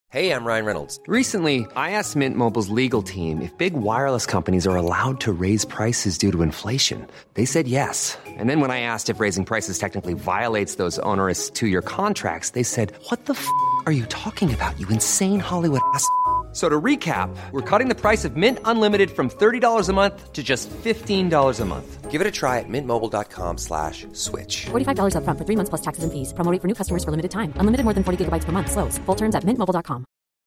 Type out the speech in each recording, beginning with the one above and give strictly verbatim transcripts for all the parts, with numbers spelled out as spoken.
Hey, I'm Ryan Reynolds. Recently, I asked Mint Mobile's legal team if big wireless companies are allowed to raise prices due to inflation. They said yes. And then when I asked if raising prices technically violates those onerous two-year contracts, they said, "What the f*** are you talking about, you insane Hollywood ass?" So to recap, we're cutting the price of Mint Unlimited from thirty dollars a month to just fifteen dollars a month. Give it a try at mintmobile.com slash switch. forty-five dollars up front for three months plus taxes and fees. Promo rate for new customers for limited time. Unlimited more than forty gigabytes per month. Slows full terms at mint mobile dot com.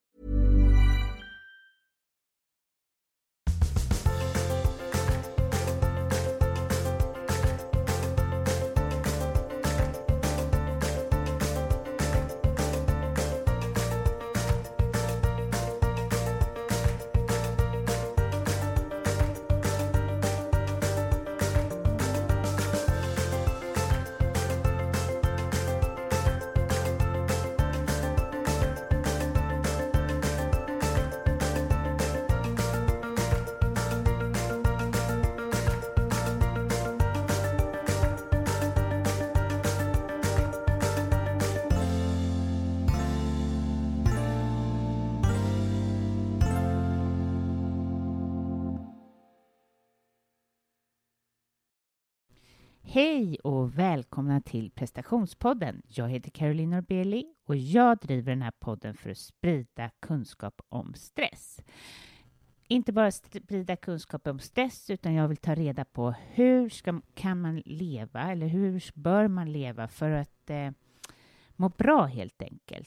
Hej och välkomna till prestationspodden. Jag heter Caroline Norbeli och jag driver den här podden för att sprida kunskap om stress. Inte bara sprida kunskap om stress, utan jag vill ta reda på hur ska, kan man leva eller hur bör man leva för att eh, må bra helt enkelt.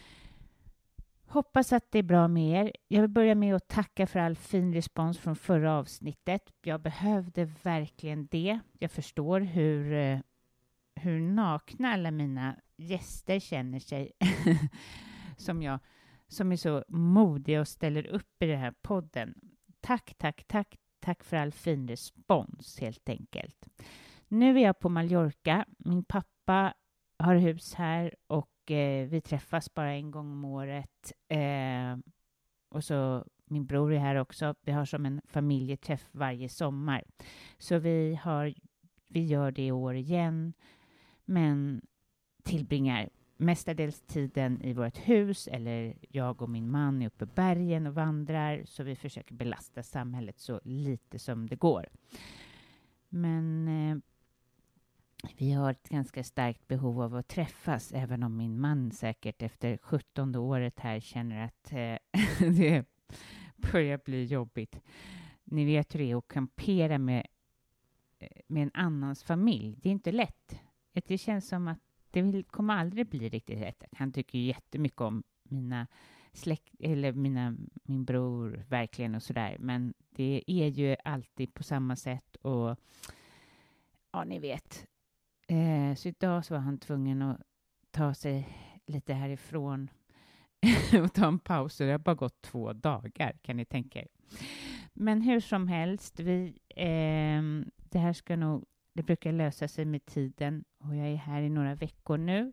Hoppas att det är bra med er. Jag vill börja med att tacka för all fin respons från förra avsnittet. Jag behövde verkligen det. Jag förstår hur, hur nakna alla mina gäster känner sig. som, jag, som är så modiga och ställer upp i den här podden. Tack, tack, tack. Tack för all fin respons helt enkelt. Nu är jag på Mallorca. Min pappa har hus här och vi träffas bara en gång om året. Eh, och så min bror är här också. Vi har som en familjeträff varje sommar. Så vi, har, vi gör det i år igen. Men tillbringar mestadels tiden i vårt hus. Eller jag och min man är uppe i bergen och vandrar. Så vi försöker belasta samhället så lite som det går. Men Eh, vi har ett ganska starkt behov av att träffas, även om min man säkert efter sjuttonde året här känner att eh, det börjar bli jobbigt. Ni vet hur det är att kampera med, med en annans familj. Det är inte lätt. Det känns som att det vill, kommer aldrig bli riktigt rätt. Han tycker ju jättemycket om mina släkt, eller mina, min bror verkligen och sådär. Men det är ju alltid på samma sätt och ja, ni vet. Eh, så idag så var han tvungen att ta sig lite härifrån och ta en paus. Och det har bara gått två dagar, kan ni tänka er. Men hur som helst, vi, eh, det här ska nog, det brukar lösa sig med tiden. Och jag är här i några veckor nu.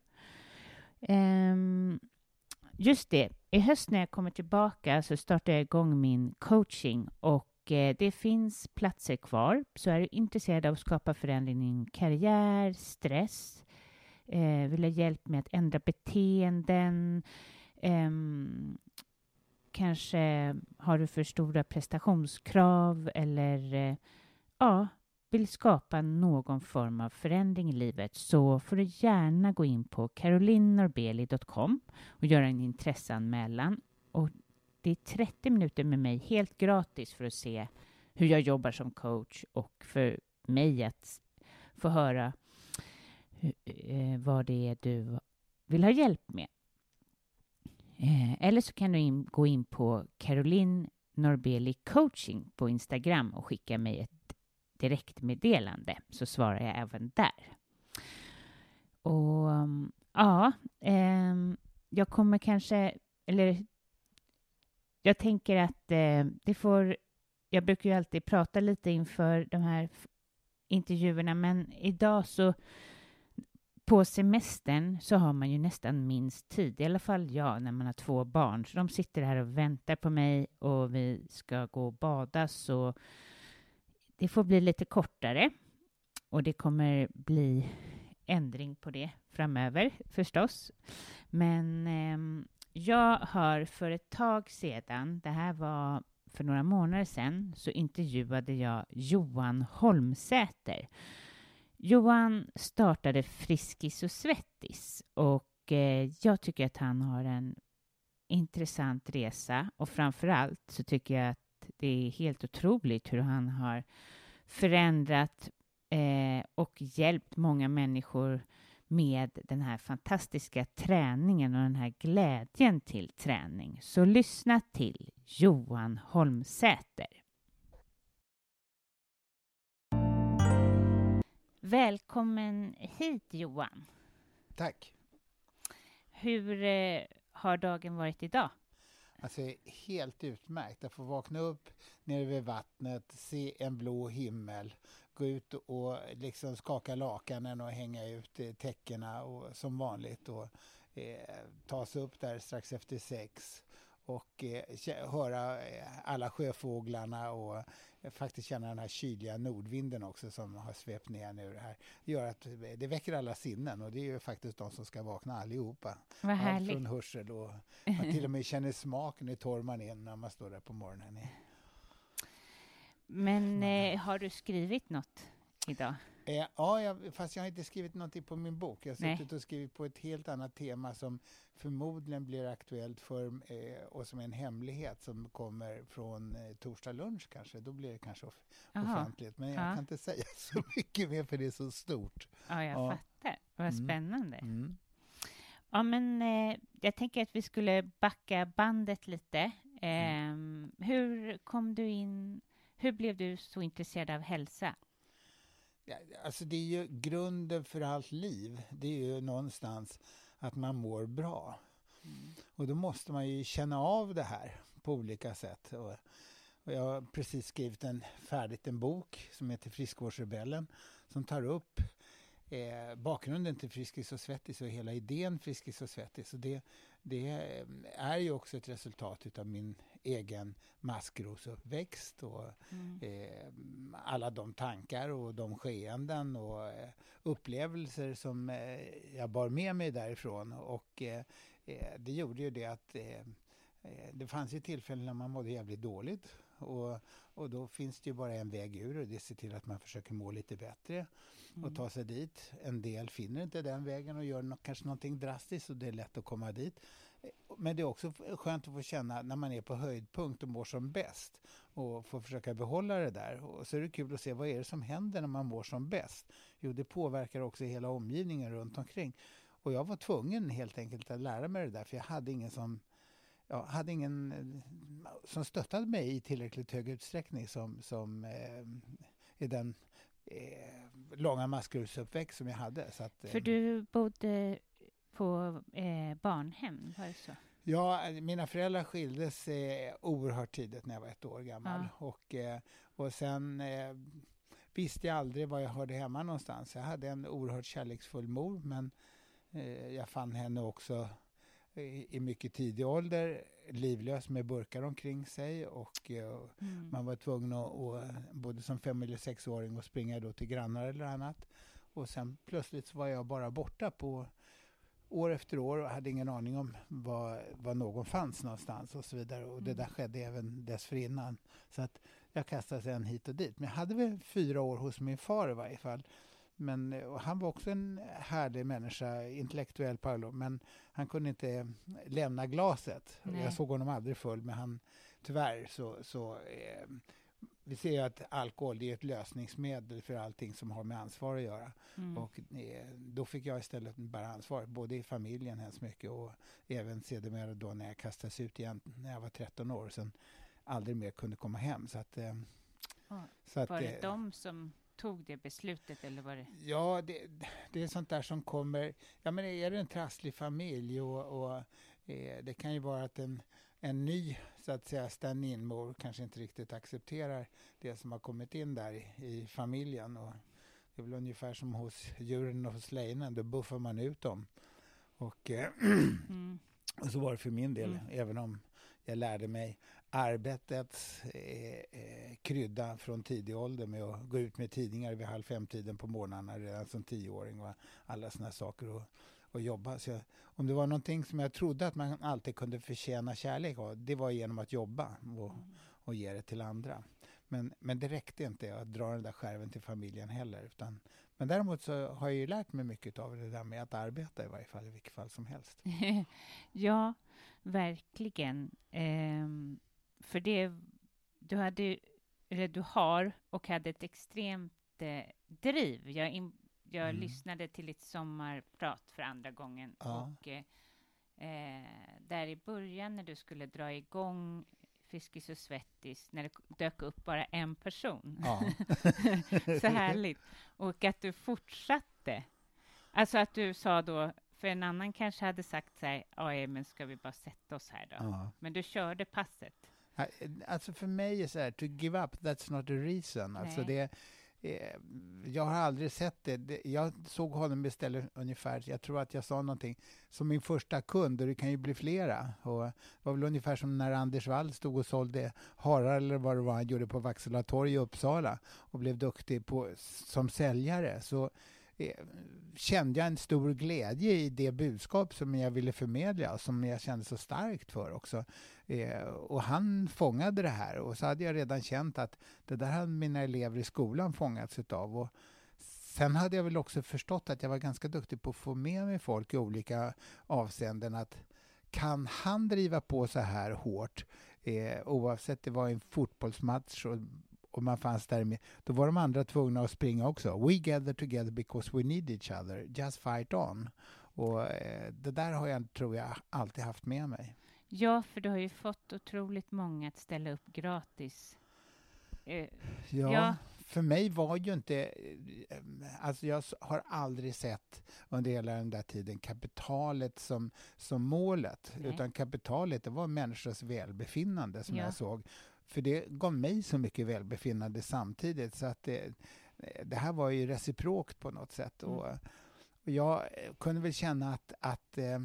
Eh, just det, i höst när jag kommer tillbaka så startar jag igång min coaching och det finns platser kvar, så är du intresserad av att skapa förändring i din karriär, stress, eh, vill ha hjälp med att ändra beteenden, eh, kanske har du för stora prestationskrav eller eh, ja, vill skapa någon form av förändring i livet, så får du gärna gå in på caroline norbeli dot com och göra en intresseanmälan. Och det är trettio minuter med mig helt gratis för att se hur jag jobbar som coach och för mig att få höra hur, eh, vad det är du vill ha hjälp med. Eh, eller så kan du in, gå in på Caroline Norbeli Coaching på Instagram och skicka mig ett direktmeddelande, så svarar jag även där. Och ja, eh, jag kommer kanske, eller jag tänker att eh, det får, jag brukar ju alltid prata lite inför de här f- intervjuerna, men idag så på semestern så har man ju nästan minst tid, i alla fall jag när man har två barn, så de sitter här och väntar på mig och vi ska gå och bada, så det får bli lite kortare och det kommer bli ändring på det framöver förstås. Men eh, Jag har för ett tag sedan, det här var för några månader sedan, så intervjuade jag Johan Holmsäter. Johan startade Friskis och Svettis och eh, jag tycker att han har en intressant resa och framförallt så tycker jag att det är helt otroligt hur han har förändrat eh, och hjälpt många människor med den här fantastiska träningen och den här glädjen till träning. Så lyssna till Johan Holmsäter. Välkommen hit Johan. Tack. Hur eh, har dagen varit idag? Alltså helt utmärkt att få vakna upp nere vid vattnet, se en blå himmel, gå ut och liksom skaka lakanen och hänga ut eh, täckena och, som vanligt och eh, ta sig upp där strax efter sex och eh, höra eh, alla sjöfåglarna och eh, faktiskt känna den här kyliga nordvinden också som har svept ner nu. Det här det gör att det väcker alla sinnen och det är ju faktiskt de som ska vakna allihopa. Vad härligt. Allt från hörsel och man till och med känner smaken i torr man in när man står där på morgonen. Men eh, har du skrivit något idag? Eh, ja, jag, fast jag har inte skrivit någonting på min bok. Jag har Nej. suttit och skrivit på ett helt annat tema som förmodligen blir aktuellt för eh, och som är en hemlighet som kommer från eh, torsdag lunch kanske. Då blir det kanske off- Aha. offentligt. Men jag Ja. kan inte säga så mycket mer för det är så stort. Ja, jag Ja. fattar. Vad Mm. spännande. Mm. Ja, men eh, jag tänker att vi skulle backa bandet lite. Eh, hur kom du in, hur blev du så intresserad av hälsa? Ja, alltså det är ju grunden för allt liv. Det är ju någonstans att man mår bra. Mm. Och då måste man ju känna av det här på olika sätt. Och, och jag har precis skrivit en färdigt en bok som heter Friskvårdsrebellen som tar upp eh, bakgrunden till Friskis och Svettis och hela idén Friskis och Svettis. Och det, det är ju också ett resultat av min egen maskrosuppväxt och mm. eh, alla de tankar och de skeenden och eh, upplevelser som eh, jag bar med mig därifrån. Och eh, det gjorde ju det att eh, det fanns ju tillfällen när man mådde jävligt dåligt. Och, och då finns det ju bara en väg ur och det är att se till att man försöker må lite bättre mm. och ta sig dit. En del finner inte den vägen och gör no- kanske någonting drastiskt och det är lätt att komma dit. Men det är också skönt att få känna när man är på höjdpunkt och mår som bäst och få försöka behålla det där. Och så är det kul att se vad är det som händer när man mår som bäst. Jo, det påverkar också hela omgivningen runt omkring. Och jag var tvungen helt enkelt att lära mig det där för jag hade ingen som Jag hade ingen som stöttade mig i tillräckligt hög utsträckning som, som eh, i den eh, långa maskrosuppväxt som jag hade. Så att, eh, För du bodde på eh, barnhem, var det så? Ja, mina föräldrar skildes eh, oerhört tidigt när jag var ett år gammal. Ja. Och, eh, och sen eh, visste jag aldrig var jag hörde hemma någonstans. Jag hade en oerhört kärleksfull mor men eh, jag fann henne också i mycket tidig ålder, livlös med burkar omkring sig och uh, mm. man var tvungen att, och, både som fem- eller sexåring att springa då till grannar eller annat. Och sen plötsligt så var jag bara borta på år efter år och hade ingen aning om var, var någon fanns någonstans och så vidare. Och mm. det där skedde även dessförinnan. Så att jag kastade en hit och dit. Men jag hade väl fyra år hos min far i varje fall. Men och han var också en härlig människa, intellektuell Paolo, men han kunde inte lämna glaset. Nej. Jag såg honom aldrig full, men han tyvärr så, så eh, vi ser ju att alkohol är ett lösningsmedel för allting som har med ansvar att göra. Mm. Och eh, då fick jag istället bara ansvar, både i familjen hemskt mycket och även sedermera då när jag kastades ut igen när jag var tretton år och sen aldrig mer kunde komma hem. Så att, eh, oh, så att, var det eh, de som tog det beslutet eller var det? Ja, det, det är sånt där som kommer. Ja, men är det en trasslig familj och, och eh, det kan ju vara att en, en ny så att säga stand-in-mor kanske inte riktigt accepterar det som har kommit in där i, i familjen och det är väl ungefär som hos djuren och hos lejonen, då buffar man ut dem. Och, eh, mm. och så var det för min del, mm. även om jag lärde mig arbetets eh, eh, krydda från tidig ålder med att gå ut med tidningar vid halv fem tiden på morgnarna redan som tioåring och alla såna saker. Och, och jobba. Så jag, om det var någonting som jag trodde att man alltid kunde förtjäna kärlek av, det var genom att jobba och, och ge det till andra. Men, men det räckte inte att dra den där skärven till familjen heller. Utan, men däremot så har jag ju lärt mig mycket av det där med att arbeta i varje fall, i vilket fall som helst. Ja, verkligen. Ehm, för det, du hade, eller du har och hade ett extremt eh, driv. Jag, in, jag mm. lyssnade till ditt sommarprat för andra gången. Ja. Och eh, där i början när du skulle dra igång Friskis och Svettis, när det dök upp bara en person. Ja. Så härligt. Och att du fortsatte. Alltså att du sa då, för en annan kanske hade sagt så här, ja men ska vi bara sätta oss här då? Ja. Men du körde passet. Alltså för mig är så här, to give up, that's not a reason. Alltså det, eh, jag har aldrig sett det. det. Jag såg honom istället ungefär, jag tror att jag sa någonting, som min första kund, och det kan ju bli flera. Och det var väl ungefär som när Anders Wall stod och sålde harar eller vad det var han gjorde på Vaxhalla torg i Uppsala och blev duktig på, som säljare. Så eh, kände jag en stor glädje i det budskap som jag ville förmedla och som jag kände så starkt för också. Eh, och han fångade det här, och så hade jag redan känt att det där hade mina elever i skolan fångats utav. Och sen hade jag väl också förstått att jag var ganska duktig på att få med mig folk i olika avseenden. Att kan han driva på så här hårt, eh, oavsett det var en fotbollsmatch och och man fanns där med, då var de andra tvungna att springa också. We gather together because we need each other. Just fight on. Och eh, det där har jag, tror jag, alltid haft med mig. Ja, för du har ju fått otroligt många att ställa upp gratis. Eh, ja, ja, för mig var ju inte... Alltså jag har aldrig sett under hela den där tiden kapitalet som, som målet. Nej. Utan kapitalet, det var människors välbefinnande som Ja. jag såg. För det gav mig så mycket välbefinnande samtidigt. Så att det, det här var ju reciprokt på något sätt. Mm. Och, och jag kunde väl känna att... att eh,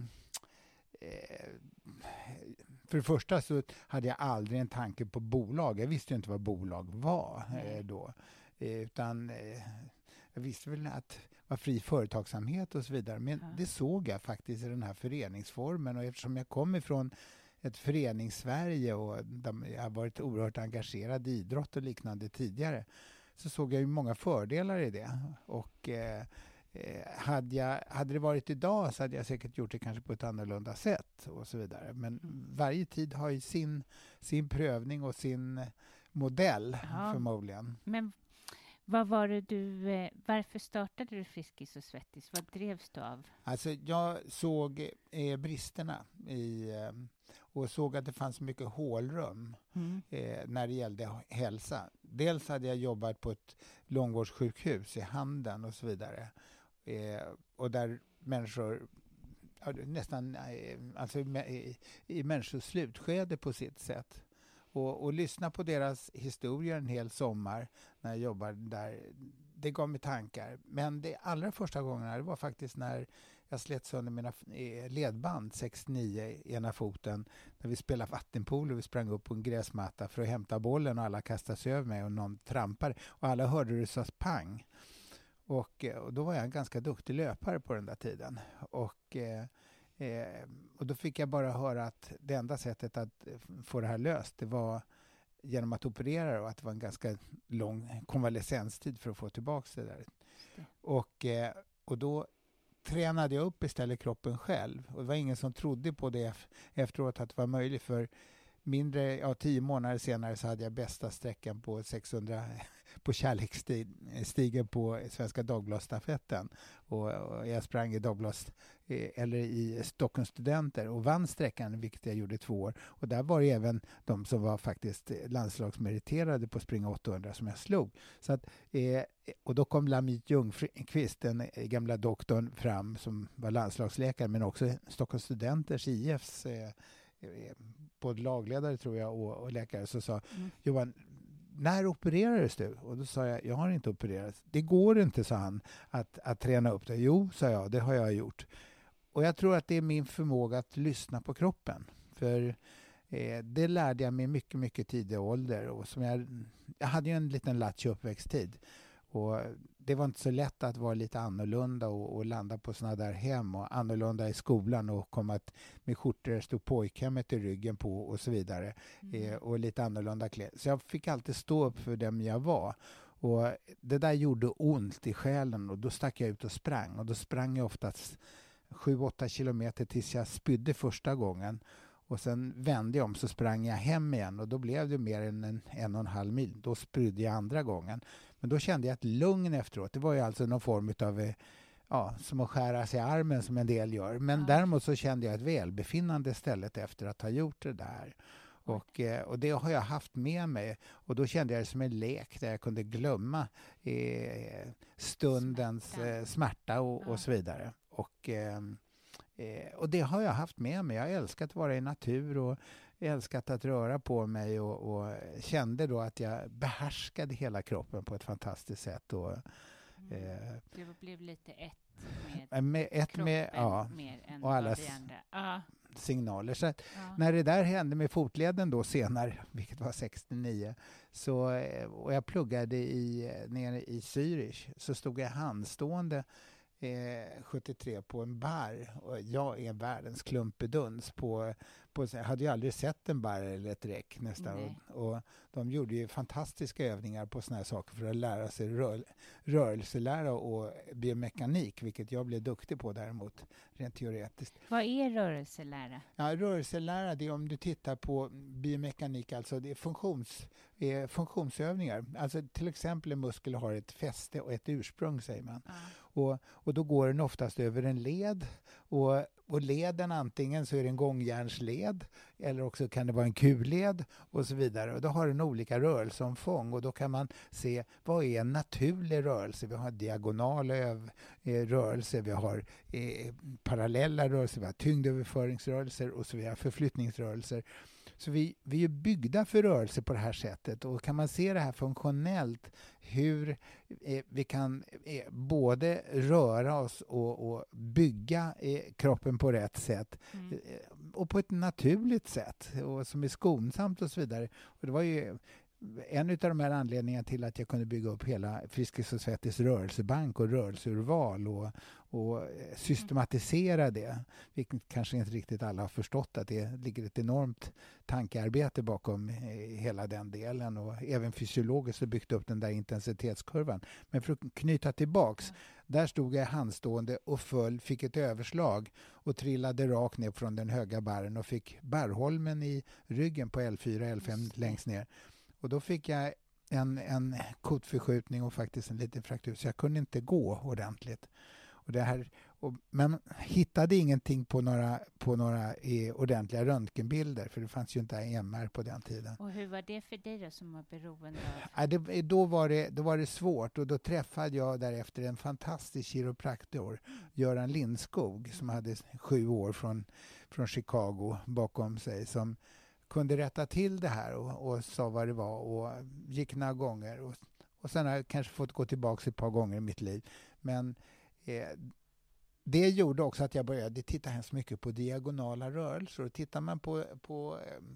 för det första så hade jag aldrig en tanke på bolag. Jag visste ju inte vad bolag var eh, då. Eh, utan eh, jag visste väl att det var fri företagsamhet och så vidare. Men ja. Det såg jag faktiskt i den här föreningsformen. Och eftersom jag kom ifrån ett förenings-Sverige och jag har varit oerhört engagerad i idrott och liknande tidigare, så såg jag ju många fördelar i det. Och eh, hade, jag, hade det varit idag så hade jag säkert gjort det kanske på ett annorlunda sätt och så vidare. Men varje tid har ju sin, sin prövning och sin modell, ja. Förmodligen. Men vad var det du, varför startade du Friskis och Svettis? Vad drevs du av? Alltså jag såg eh, bristerna i, eh, och såg att det fanns mycket hålrum mm. eh, när det gällde hälsa. Dels hade jag jobbat på ett långvårdssjukhus i Handen och så vidare. Eh, och där människor nästan eh, alltså i, i människors slutskede på sitt sätt. Och, och lyssna på deras historier en hel sommar när jag jobbade där, det gav mig tankar. Men det allra första gången det var faktiskt när jag slet sönder mina ledband sextionio i ena foten, när vi spelade vattenpolo och vi sprang upp på en gräsmatta för att hämta bollen och alla kastade sig över mig och någon trampade och alla hörde det så pang. Och, och då var jag en ganska duktig löpare på den där tiden. Och eh, Eh, och då fick jag bara höra att det enda sättet att få det här löst, det var genom att operera, och att det var en ganska lång konvalescenstid för att få tillbaka det där. Det. Och, eh, och då tränade jag upp istället kroppen själv. Och det var ingen som trodde på det efteråt att det var möjligt, för mindre, ja, tio månader senare så hade jag bästa sträckan på sexhundra på kärleksstigen på Svenska Dagbladsstafetten. Och, och jag sprang i Dagblads eh, eller i Stockholms studenter och vann sträckan, vilket jag gjorde i två år. Och där var det även de som var faktiskt landslagsmeriterade på springa åttahundra som jag slog. Så att, eh, och då kom Lamit Ljungqvist, den gamla doktorn, fram som var landslagsläkare, men också Stockholms studenters I Fs eh, både lagledare tror jag och, och läkare, så sa mm. Johan, när opererades du? Och då sa jag, jag har inte opererats. Det går inte, sa han, att, att träna upp det. Jo, sa jag, det har jag gjort. Och jag tror att det är min förmåga att lyssna på kroppen. För eh, det lärde jag mig mycket, mycket tidig ålder. Och som jag, jag hade ju en liten latch uppväxttid. Och det var inte så lätt att vara lite annorlunda och, och landa på såna där hem och annorlunda i skolan och komma att, med skjortor det stod pojkhemmet i ryggen på och så vidare. Mm. Eh, och lite annorlunda kläder. Så jag fick alltid stå upp för dem jag var. Och det där gjorde ont i själen och då stack jag ut och sprang. Och då sprang jag oftast sju åtta kilometer tills jag spydde första gången. Och sen vände jag om så sprang jag hem igen och då blev det mer än en, en och en halv mil. Då spydde jag andra gången. Men då kände jag ett lugn efteråt. Det var ju alltså någon form av, ja, som att skära sig i armen som en del gör. Men ja. Däremot så kände jag ett välbefinnande istället efter att ha gjort det där. Och, och det har jag haft med mig. Och då kände jag det som en lek där jag kunde glömma eh, stundens smärta, eh, smärta och, ja. och så vidare. Och... Eh, Och det har jag haft med mig. Jag har älskat att vara i natur och älskat att röra på mig och, och kände då att jag behärskade hela kroppen på ett fantastiskt sätt. Och, mm. eh, det blev lite ett med, med ett kroppen med, ja, mer än och alla vi andra. Ah. signaler. Så att ah. när det där hände med fotleden då senare, vilket var sextionio, så, och jag pluggade i, nere i Zürich, så stod jag handstående Eh, sjuttiotre på en bar och jag är världens klumpeduns på, på, jag hade ju aldrig sett en bar eller ett räck nästan och, och de gjorde ju fantastiska övningar på såna här saker för att lära sig rör, rörelselära och biomekanik, vilket jag blev duktig på däremot rent teoretiskt. Vad är rörelselära? Ja, rörelselära, det är om du tittar på biomekanik, alltså det är funktions, eh, funktionsövningar. Alltså till exempel en muskel har ett fäste och ett ursprung, säger man. Ja. Och, och då går den oftast över en led och, och leden antingen så är det en gångjärnsled eller också kan det vara en kulled och så vidare. Och då har den olika rörelseomfång och då kan man se vad är en naturlig rörelse. Vi har diagonala öv, eh, rörelser, vi har eh, parallella rörelser, vi har tyngdöverföringsrörelser och så vidare, förflyttningsrörelser. Så vi, vi är byggda för rörelse på det här sättet och kan man se det här funktionellt hur eh, vi kan eh, både röra oss och, och bygga eh, kroppen på rätt sätt mm. eh, och på ett naturligt sätt och som är skonsamt och så vidare. Och det var ju en av de här anledningarna till att jag kunde bygga upp hela Friskis och Svettis rörelsebank och rörelseurval och, och systematisera det. Vilket kanske inte riktigt alla har förstått att det ligger ett enormt tankearbete bakom hela den delen och även fysiologiskt byggt upp den där intensitetskurvan. Men för att knyta tillbaks, mm. där stod jag handstående och föll, fick ett överslag och trillade rakt ner från den höga barren och fick barrholmen i ryggen på L fyra L fem längst ner. Och då fick jag en, en kotförskjutning och faktiskt en liten fraktur så jag kunde inte gå ordentligt. Och det här, och, men hittade ingenting på några, på några eh, ordentliga röntgenbilder för det fanns ju inte M R på den tiden. Och hur var det för dig då som var beroende av? Ja, det, då, var det, då var det svårt och då träffade jag därefter en fantastisk kiropraktor, Göran Lindskog, som hade sju år från, från Chicago bakom sig som kunde rätta till det här och, och sa vad det var och gick några gånger. Och, och sen har jag kanske fått gå tillbaka ett par gånger i mitt liv. Men eh, det gjorde också att jag började titta hemskt mycket på diagonala rörelser. Och tittar man på, på,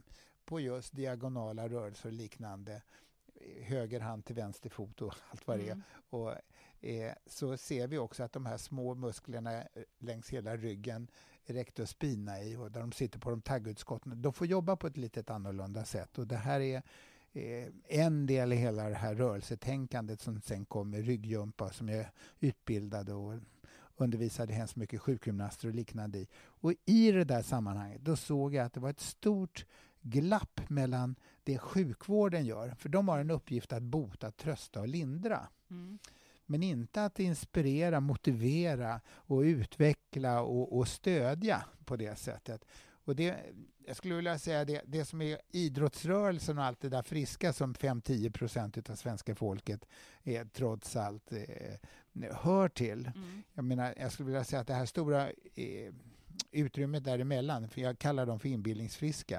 på just diagonala rörelser och liknande, höger hand till vänster fot och allt vad det är. Mm. Och, eh, så ser vi också att de här små musklerna längs hela ryggen rectus spina i och där de sitter på de taggutskotten. De får jobba på ett lite annorlunda sätt och det här är eh, en del i hela det här rörelsetänkandet som sen kommer ryggjumpa som jag utbildade och undervisade hemskt mycket sjukgymnaster och liknande i. Och i det där sammanhanget då såg jag att det var ett stort glapp mellan det sjukvården gör, för de har en uppgift att bota, trösta och lindra. Mm. Men inte att inspirera, motivera och utveckla och, och stödja på det sättet. Och det, jag skulle vilja säga det, det som är idrottsrörelsen och allt det där friska som fem till tio procent av svenska folket är trots allt eh, hör till. Mm. Jag menar, jag skulle vilja säga att det här stora eh, utrymmet däremellan, för jag kallar dem för inbildningsfriska,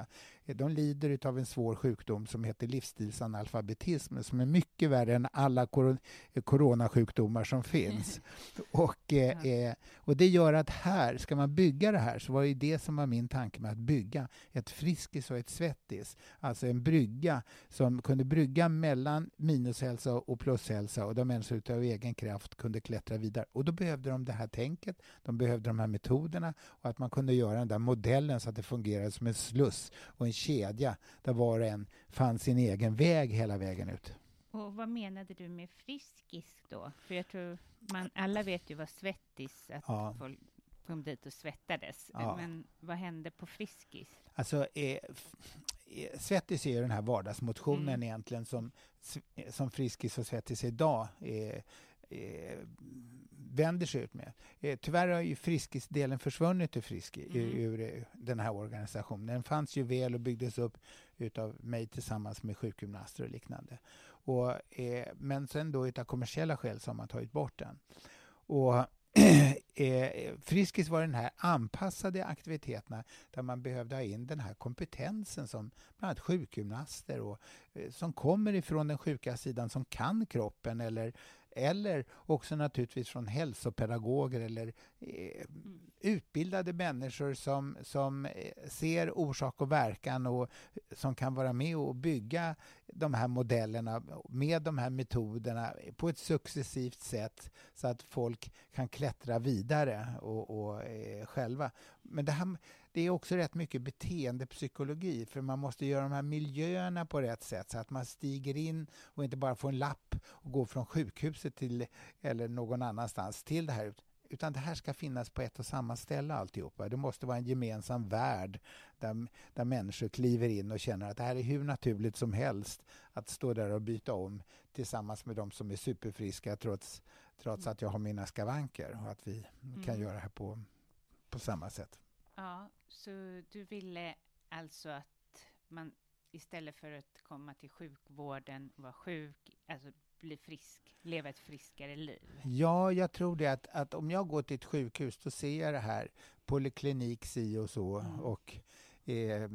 de lider av en svår sjukdom som heter livsstilsanalfabetism, som är mycket värre än alla kor- coronasjukdomar som finns. och, eh, eh, och det gör att här, ska man bygga det här, så var det det som var min tanke med att bygga ett Friskis och ett Svettis. Alltså en brygga som kunde brygga mellan minushälsa och plushälsa, och där människor utav egen kraft kunde klättra vidare. Och då behövde de det här tänket, de behövde de här metoderna, och att man kunde göra den där modellen så att det fungerade som en sluss och en kedja där var och en fann sin egen väg hela vägen ut. Och vad menade du med Friskis då? För jag tror, man, alla vet ju vad Svettis, att Ja. folk kom dit och svettades. Ja. Men vad hände på Friskis? Alltså, eh, f- eh, Svettis är ju den här vardagsmotionen Mm. egentligen som, som Friskis och Svettis idag eh, eh, vänder sig ut med. Eh, tyvärr har ju Friskis-delen försvunnit ur, Friski, Mm. ur, ur eh, den här organisationen. Den fanns ju väl och byggdes upp utav mig tillsammans med sjukgymnaster och liknande. Och, eh, men sen då utav kommersiella skäl så har man tagit bort den. Och eh, Friskis var den här anpassade aktiviteterna där man behövde ha in den här kompetensen som bland annat sjukgymnaster och, eh, som kommer ifrån den sjuka sidan, som kan kroppen, eller eller också naturligtvis från hälsopedagoger eller eh, utbildade människor som, som eh, ser orsak och verkan och som kan vara med och bygga de här modellerna med de här metoderna på ett successivt sätt så att folk kan klättra vidare och, och eh, själva. Men det här, det är också rätt mycket beteendepsykologi, för man måste göra de här miljöerna på rätt sätt så att man stiger in och inte bara får en lapp och går från sjukhuset till eller någon annanstans till det här, utan det här ska finnas på ett och samma ställe alltihopa. Det måste vara en gemensam värld där, där människor kliver in och känner att det här är hur naturligt som helst att stå där och byta om tillsammans med de som är superfriska trots, trots att jag har mina skavanker, och att vi kan Mm. göra det här på, på samma sätt. Ja, så du ville alltså att man istället för att komma till sjukvården, vara sjuk, alltså bli frisk, leva ett friskare liv? Ja, jag tror det att, att om jag går till ett sjukhus då ser jag det här, poliklinik si och så Mm. och eh,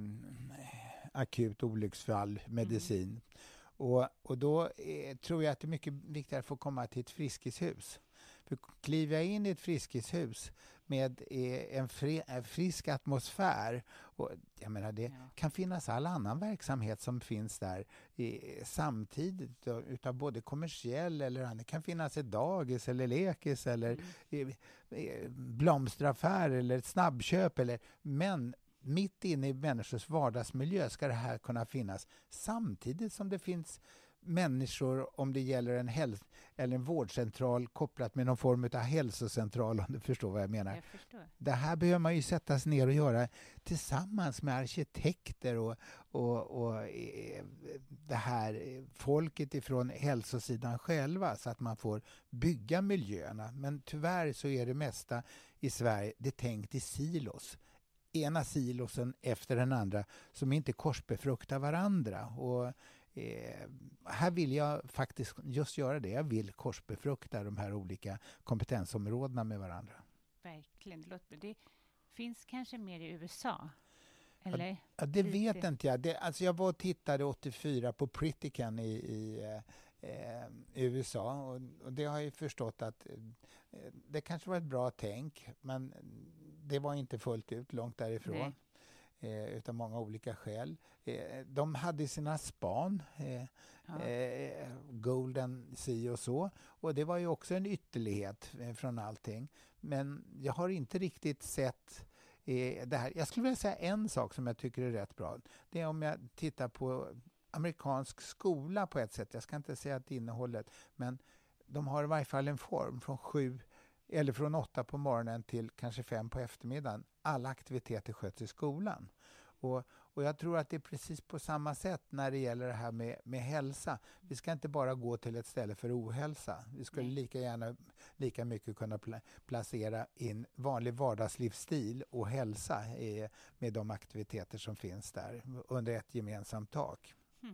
akut olycksfall, medicin. Och, och då eh, tror jag att det är mycket viktigare att få komma till ett friskishus. För kliver jag in i ett friskishus med eh, en, fri, en frisk atmosfär, och jag menar det Ja. kan finnas all annan verksamhet som finns där eh, samtidigt utav, utav både kommersiell eller annat. Det kan finnas ett dagis eller lekis eller Mm. eh, eh, blomsteraffär eller ett snabbköp, eller, men mitt inne i människors vardagsmiljö ska det här kunna finnas samtidigt som det finns människor, om det gäller en, häls- eller en vårdcentral kopplat med någon form av hälsocentral, om du förstår vad jag menar. Jag förstår. Det här behöver man ju sätta sig ner och göra tillsammans med arkitekter och, och, och eh, det här eh, folket ifrån hälsosidan själva, så att man får bygga miljöerna. Men tyvärr så är det mesta i Sverige det är tänkt i silos. Ena silosen efter den andra som inte korsbefruktar varandra. Och Eh, här vill jag faktiskt just göra det. Jag vill korsbefrukta de här olika kompetensområdena med varandra. Verkligen. Det, låter, det finns kanske mer i U S A? Eller? Ja, det Lite. vet inte jag. Det, alltså jag var och tittade åttiofyra på Pritican i, i eh, U S A och, och det har jag ju förstått att eh, det kanske var ett bra tänk, men det var inte fullt ut långt därifrån. Nej. Eh, utan många olika skäl. Eh, de hade sina span, eh, Ja. eh, Golden Sea och så. Och det var ju också en ytterlighet eh, från allting. Men jag har inte riktigt sett eh, det här. Jag skulle vilja säga en sak som jag tycker är rätt bra. Det är om jag tittar på amerikansk skola på ett sätt. Jag ska inte säga att innehållet, men de har i varje fall en form från sju eller från åtta på morgonen till kanske fem på eftermiddagen. Alla aktiviteter sköts i skolan. Och, och jag tror att det är precis på samma sätt när det gäller det här med, med hälsa. Vi ska inte bara gå till ett ställe för ohälsa. Vi skulle Nej. lika gärna lika mycket kunna pla- placera in vanlig vardagslivsstil och hälsa eh, med de aktiviteter som finns där under ett gemensamt tak.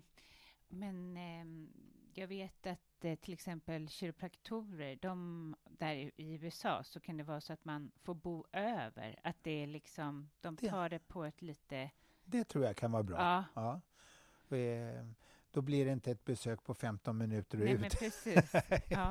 Men eh, jag vet att eh, till exempel kiropraktorer, de där i i U S A, så kan det vara så att man får bo över. Att det är liksom, de Det- tar det på ett lite Det tror jag kan vara bra. Ja. Ja. Och, eh, då blir det inte ett besök på femton minuter och Nej, ut. men precis. Ja.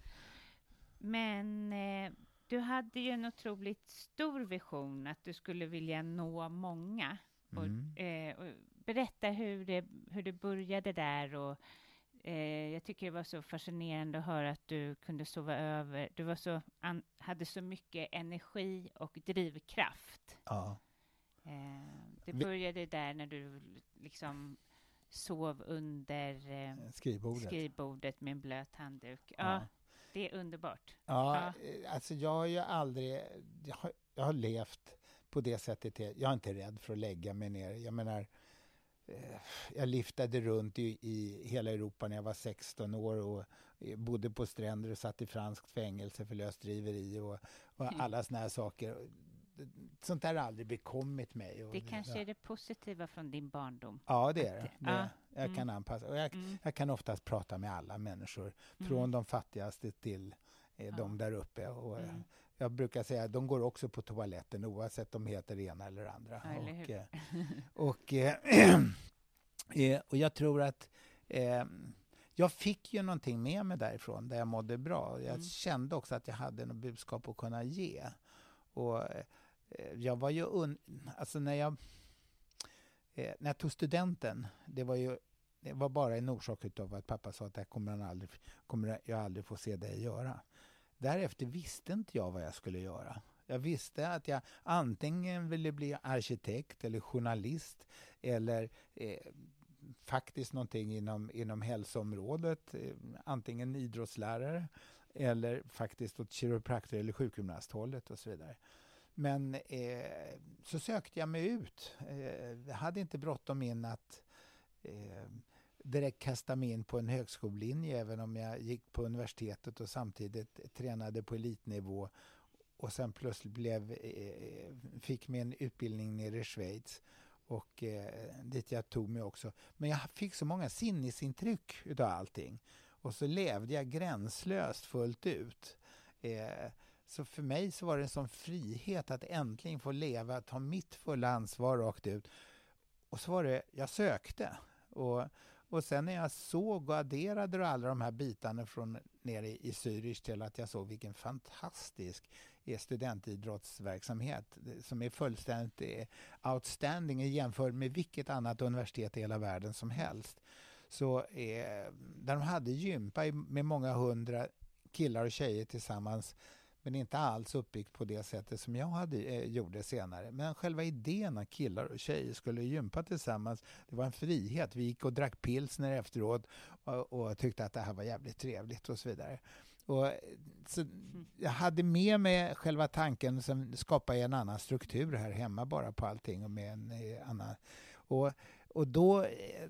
Men eh, du hade ju en otroligt stor vision att du skulle vilja nå många. Och, Mm. eh, och berätta hur det, hur det började där. Och, eh, jag tycker det var så fascinerande att höra att du kunde sova över. Du var så, an, hade så mycket energi och drivkraft. Ja. Eh, det Vi- började där när du liksom sov under eh, Skrivbordet. skrivbordet med en blöt handduk. Ja, Ja. det är underbart. Ja, eh, alltså jag har ju aldrig... Jag har, jag har levt på det sättet. Jag är inte rädd för att lägga mig ner. Jag menar, eh, jag liftade runt i, i hela Europa när jag var sexton år och eh, bodde på stränder och satt i franskt fängelse för lösdriveri och, och alla såna här saker. Sånt där har aldrig bekommit mig. Och Det kanske ja. är det positiva från din barndom. Ja, det är det. det Ja. Jag Mm. kan anpassa. Och jag, Mm. jag kan oftast prata med alla människor. Mm. Från de fattigaste till eh, Ja. de där uppe. Och, eh, Mm. Jag brukar säga att de går också på toaletten oavsett om de heter det ena eller andra. Ja, eller och, hur? eh, och, eh, eh, och jag tror att eh, jag fick ju någonting med mig därifrån där jag mådde bra. Jag Mm. kände också att jag hade något budskap att kunna ge. Och eh, jag var ju... Un- alltså när jag... Eh, när jag tog studenten, det var ju det var bara en orsak utav att pappa sa att det här kommer, han aldrig, kommer jag aldrig få se dig göra. Därefter visste inte jag vad jag skulle göra. Jag visste att jag antingen ville bli arkitekt eller journalist eller eh, faktiskt någonting inom, inom hälsoområdet, eh, antingen idrottslärare eller faktiskt åt kiropraktor eller sjukgymnasthållet och så vidare. Men eh, så sökte jag mig ut. Eh, jag hade inte bråttom in att eh, direkt kasta mig in på en högskolelinje även om jag gick på universitetet och samtidigt tränade på elitnivå och sen plötsligt blev, eh, fick mig en utbildning nere i Schweiz och eh, dit jag tog mig också. Men jag fick så många sinnesintryck utav allting och så levde jag gränslöst fullt ut. Eh, Så för mig så var det en sån frihet att äntligen få leva, att ha mitt fulla ansvar rakt ut. Och så var det, jag sökte. Och, och sen när jag såg och adderade alla de här bitarna från nere i, i Zürich till att jag såg vilken fantastisk studentidrottsverksamhet som är fullständigt eh, outstanding jämfört med vilket annat universitet i hela världen som helst. Så eh, där de hade gympa med många hundra killar och tjejer tillsammans. Men inte alls uppbyggt på det sättet som jag hade, eh, gjorde senare. Men själva idén att killar och tjejer skulle gympa tillsammans, det var en frihet. Vi gick och drack pilsner efteråt och, och tyckte att det här var jävligt trevligt och så vidare. Och, så jag hade med mig själva tanken som skapade en annan struktur här hemma bara på allting och med en eh, annan. Och, och då... Eh,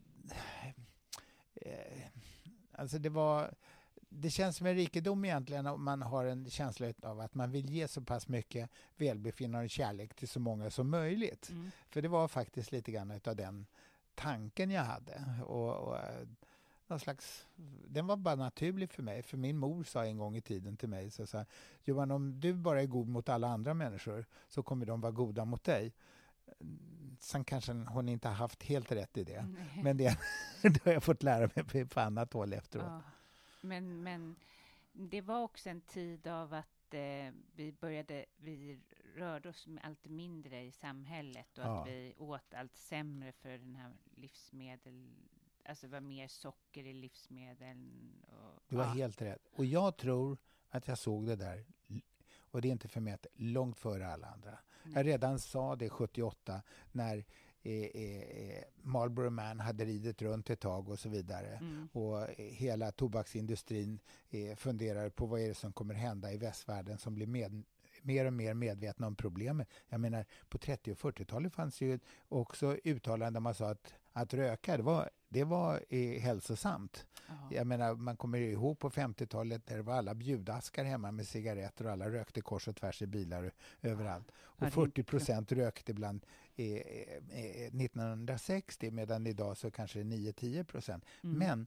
eh, alltså det var... Det känns som en rikedom egentligen om man har en känsla av att man vill ge så pass mycket välbefinnande och kärlek till så många som möjligt. Mm. För det var faktiskt lite grann av den tanken jag hade. Och, och någon slags, den var bara naturlig för mig. För min mor sa en gång i tiden till mig, så sa, Johan, om du bara är god mot alla andra människor så kommer de vara goda mot dig. Sen kanske hon inte har haft helt rätt i det. Mm. Men det, det har jag fått lära mig på annat håll efteråt. Ja. Men, men det var också en tid av att eh, vi började, vi rörde oss allt mindre i samhället och Ja. att vi åt allt sämre för den här livsmedel, alltså det var mer socker i livsmedlen. Och, Du var ja. helt rätt. Och jag tror att jag såg det där, och det är inte för mig, långt före alla andra. Mm. Jag redan sa det sjuttioåtta när eh, eh, Marlboro Man hade ridit runt ett tag och så vidare. Mm. Och eh, hela tobaksindustrin eh, funderar på vad är det som kommer hända i västvärlden som blir med, mer och mer medvetna om problemet. Jag menar, på trettio- och fyrtiotalet fanns ju också uttalanden där man sa att, att röka, det var, det var eh, hälsosamt. Ja. Jag menar, man kommer ihåg på femtiotalet där det var alla bjudaskar hemma med cigaretter och alla rökte kors och tvärs i bilar överallt. Och Ja, det- fyrtio procent rökte bland eh, eh, nittonhundrasextio medan idag så kanske det är nio till tio procent. Mm. Men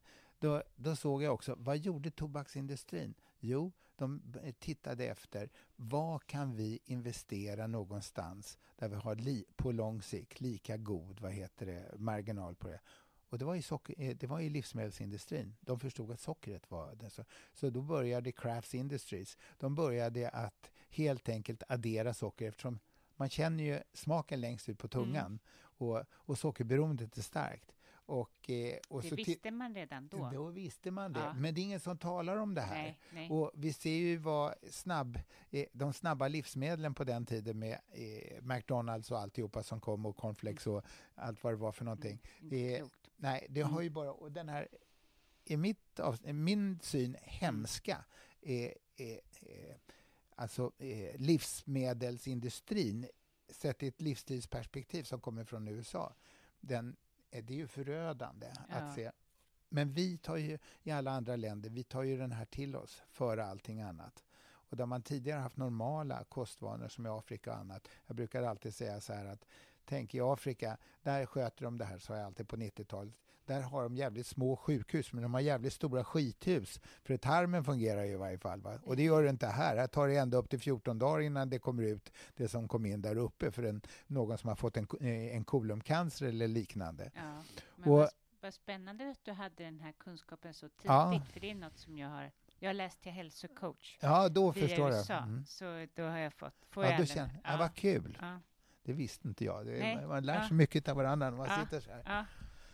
då, då såg jag också, vad gjorde tobaksindustrin? Jo, de tittade efter, vad kan vi investera någonstans där vi har li, på lång sikt lika god, vad heter det, marginal på det. Och det var, i socker, det var i livsmedelsindustrin. De förstod att sockret var det. Så, så då började Crafts Industries. De började att helt enkelt addera socker eftersom man känner ju smaken längst ut på tungan. Mm. Och, och sockerberoendet är starkt. Och, eh, och det så visste man redan då. Då visste man det. Ja. Men det är ingen som talar om det här. Nej, nej. Och vi ser ju vad snabb, eh, de snabba livsmedlen på den tiden med eh, McDonalds och alltihopa som kom och cornflakes och allt vad det var för någonting. Mm, eh, nej, det har ju bara... Och den här, i mitt av, min syn, hemska eh, eh, eh, alltså eh, livsmedelsindustrin sett i ett livsstilsperspektiv som kommer från U S A. Den det är ju förödande ja. att se. Men vi tar ju, i alla andra länder, vi tar ju den här till oss före allting annat. Och där man tidigare haft normala kostvanor som i Afrika och annat. Jag brukar alltid säga så här att tänk i Afrika, där sköter de det här, så jag alltid på nittiotalet. Där har de jävligt små sjukhus, men de har jävligt stora skithus. För tarmen fungerar ju i varje fall. Va? Och det gör det inte här. Här tar det ända upp till fjorton dagar innan det kommer ut det som kom in där uppe för en, någon som har fått en, en koloncancer eller liknande. Ja, men och, vad, vad spännande att du hade den här kunskapen så tidigt. Ja. För det är något som jag har... Jag har läst till hälsocoach. Ja, då förstår jag. Mm. Så då har jag fått... Får ja, jag du känner, ja, vad kul. Ja. Det visste inte jag. Det, Nej. Man lär sig ja. mycket av varandra när man ja. sitter så här. Ja.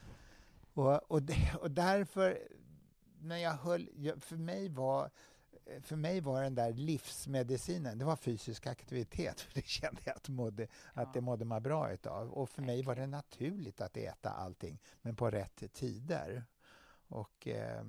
Och, och, det, och därför, när jag höll, för mig var för mig var den där livsmedicinen, det var fysisk aktivitet. För det kände jag att, mådde, ja. att det mådde man bra utav. Och för mig var det naturligt att äta allting, men på rätt tider. Och eh,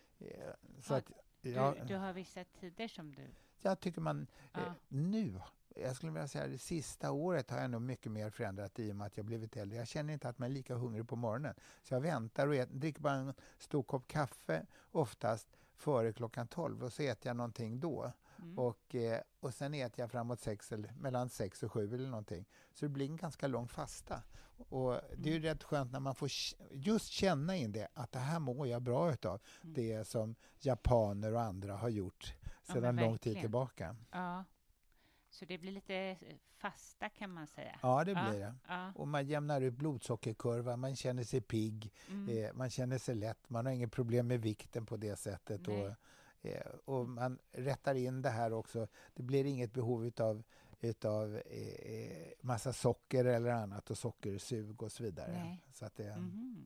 så ja, att... Ja, du, du har vissa tider som du... Jag tycker man... Ja. Eh, nu... Jag skulle vilja säga att det sista året har jag nog mycket mer förändrat i och med att jag blivit äldre. Jag känner inte att man är lika hungrig på morgonen. Så jag väntar och äter, dricker bara en stor kopp kaffe oftast före klockan tolv och så äter jag någonting då. Mm. Och, eh, och sen äter jag framåt sex eller mellan sex och sju eller någonting. Så det blir en ganska lång fasta. Och det är ju rätt skönt när man får just känna in det, att det här mår jag bra utav. Mm. Det som japaner och andra har gjort sedan ja, lång tid tillbaka. Ja. Så det blir lite fasta kan man säga. Ja, det blir det. Ja. Och man jämnar ut blodsockerkurvan, man känner sig pigg, mm. eh, man känner sig lätt, man har inget problem med vikten på det sättet. Och, eh, och man rättar in det här också. Det blir inget behov utav, utav eh, massa socker eller annat och sockersug och så vidare. Nej. Så att det, mm-hmm.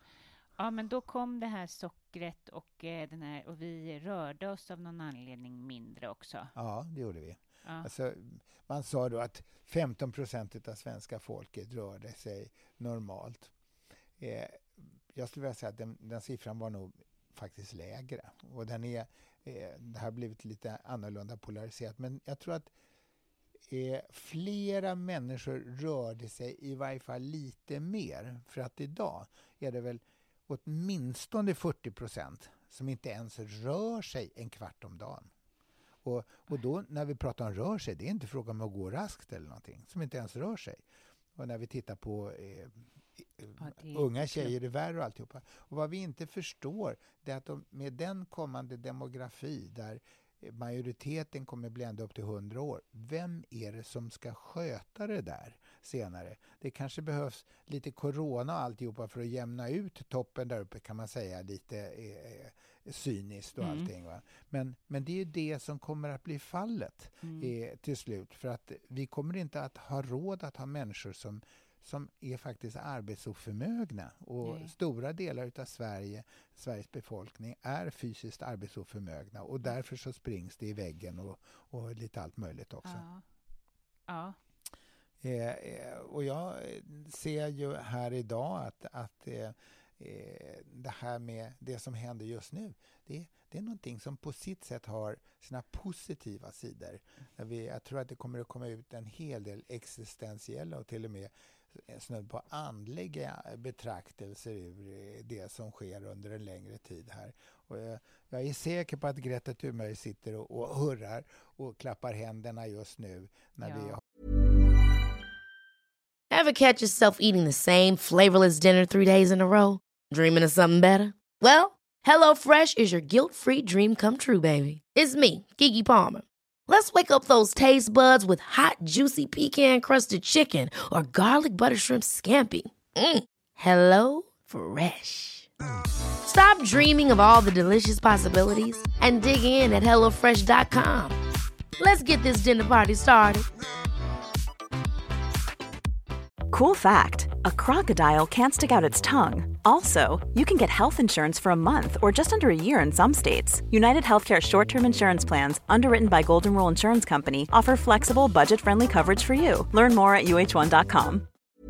Ja, men då kom det här sockret och, eh, den här, och vi rörde oss av någon anledning mindre också. Ja, det gjorde vi. Ja. Alltså, man sa då att femton procent av svenska folket rörde sig normalt. Eh, jag skulle vilja säga att den, den siffran var nog faktiskt lägre. Och den är, eh, det har blivit lite annorlunda polariserat. Men jag tror att eh, flera människor rörde sig i varje fall lite mer. För att idag är det väl åtminstone fyrtio procent som inte ens rör sig en kvart om dagen. Och, och då när vi pratar om rör sig, det är inte fråga om att gå raskt eller någonting, som inte ens rör sig. Och när vi tittar på eh, ja, unga tjejer i världen och alltihopa. Och vad vi inte förstår, det är att de, med den kommande demografi där majoriteten kommer bli ända upp till hundra år. Vem är det som ska sköta det där senare? Det kanske behövs lite corona och alltihopa för att jämna ut toppen där uppe, kan man säga, lite eh, cyniskt och mm. allting. Va? Men, men det är ju det som kommer att bli fallet mm. eh, till slut. För att vi kommer inte att ha råd att ha människor som som är faktiskt arbetsoförmögna. Och Nej. stora delar av Sverige, Sveriges befolkning är fysiskt arbetsoförmögna. Och därför så springs det i väggen och, och lite allt möjligt också. Ja. Ja. Eh, och jag ser ju här idag att, att eh, det här med det som händer just nu, det, det är någonting som på sitt sätt har sina positiva sidor. Mm. Vi, jag tror att det kommer att komma ut en hel del existentiella och till och med snudd på andliga betraktelser ur det som sker under en längre tid här. Och jag, jag är säker på att Greta Thunberg sitter och, och hurrar och klappar händerna just nu när ja. vi har... Ever catch yourself eating the same flavorless dinner three days in a row? Dreaming of something better? Well, HelloFresh is your guilt-free dream come true, baby. It's me, Keke Palmer. Let's wake up those taste buds with hot, juicy pecan-crusted chicken or garlic butter shrimp scampi. Mm. Hello Fresh. Stop dreaming of all the delicious possibilities and dig in at hello fresh dot com. Let's get this dinner party started. Cool fact, a crocodile can't stick out its tongue. Also, you can get health insurance for a month or just under a year in some states. United Healthcare short-term insurance plans, underwritten by Golden Rule Insurance Company, offer flexible, budget-friendly coverage for you. Learn more at u h one dot com.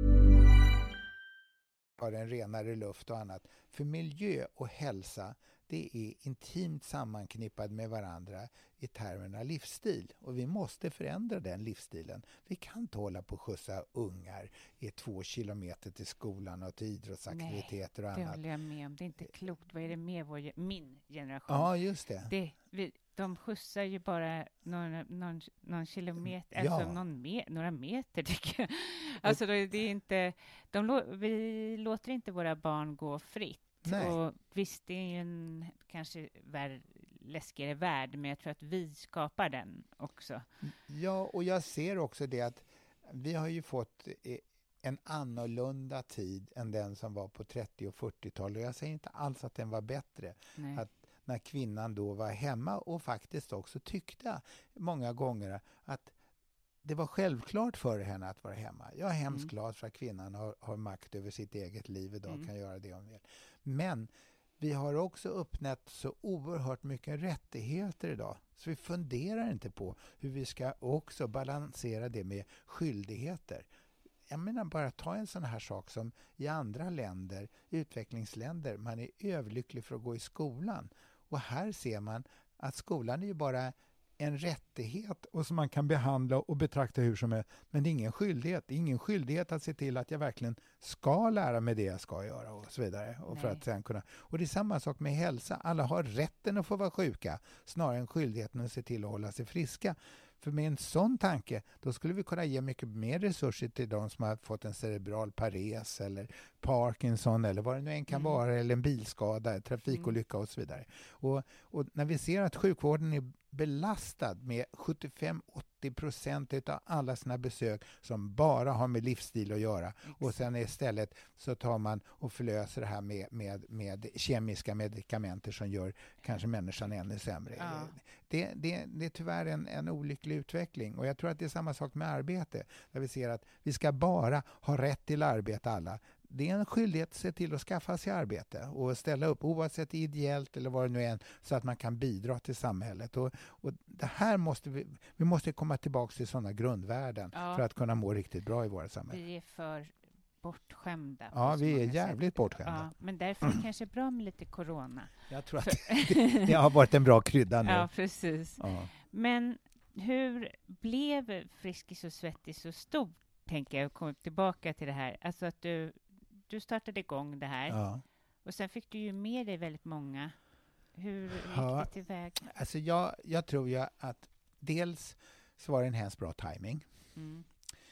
Har en renare luft och annat. För miljö och hälsa, det är intimt sammanknippad med varandra i termerna livsstil. Och vi måste förändra den livsstilen. Vi kan inte hålla på att skjutsa ungar i två kilometer till skolan och till idrottsaktiviteter. Nej, och annat. Det håller jag med om. Det är inte klokt. Vad är det med vår, min generation? Ja, just det. det vi, de skjutsar ju bara någon, någon, någon kilometer, ja. alltså någon me, några meter tycker jag. Alltså det är inte, de, vi låter inte våra barn gå fritt. Nej. Och visst, det är ju en kanske vär, läskigare värld, men jag tror att vi skapar den också. Ja, och jag ser också det att vi har ju fått en annorlunda tid än den som var på trettio- och fyrtiotalet. Och jag säger inte alls att den var bättre. Nej. Att när kvinnan då var hemma och faktiskt också tyckte många gånger att det var självklart för henne att vara hemma. Jag är hemskt mm. glad för att kvinnan har, har makt över sitt eget liv idag och mm. kan göra det hon vill. Men vi har också uppnått så oerhört mycket rättigheter idag. Så vi funderar inte på hur vi ska också balansera det med skyldigheter. Jag menar bara ta en sån här sak som i andra länder, utvecklingsländer, man är överlycklig för att gå i skolan. Och här ser man att skolan är ju bara en rättighet och som man kan behandla och betrakta hur som helst. Men det är ingen skyldighet. Det är ingen skyldighet att se till att jag verkligen ska lära mig det jag ska göra och så vidare. Och, för att sen kunna. Och det är samma sak med hälsa. Alla har rätten att få vara sjuka snarare än skyldigheten att se till att hålla sig friska. För med en sån tanke, då skulle vi kunna ge mycket mer resurser till de som har fått en cerebral pares eller Parkinson eller vad det nu än kan mm. vara, eller en bilskada, trafikolycka och så vidare. Och, och när vi ser att sjukvården är belastad med sjuttiofem till åttio procent av alla sina besök som bara har med livsstil att göra. Exakt. Och sen istället så tar man och förlöser det här med, med, med kemiska medikamenter som gör kanske människan ännu sämre. Ja. Det, det, det är tyvärr en, en olycklig utveckling. Och jag tror att det är samma sak med arbete. Där vi ser att vi ska bara ha rätt till arbete alla. Det är en skyldighet att se till att skaffa sig arbete och ställa upp oavsett ideellt eller vad det nu är så att man kan bidra till samhället. Och, och det här måste vi, vi måste komma tillbaka till sådana grundvärden ja. för att kunna må riktigt bra i våra samhälle. Vi är för bortskämda. Ja, vi är jävligt sätt. bortskämda. Ja, men därför är det kanske bra med lite corona. Jag tror att det, det har varit en bra krydda nu. Ja, precis. Ja. Men hur blev Friskis och Svettis så stort, tänker jag, och kom tillbaka till det här. Alltså att du Du startade igång det här. Ja. Och sen fick du ju med dig väldigt många. Hur gick ja. det tillväg? Alltså jag, jag tror ju att dels så var det en hemskt bra timing. Mm.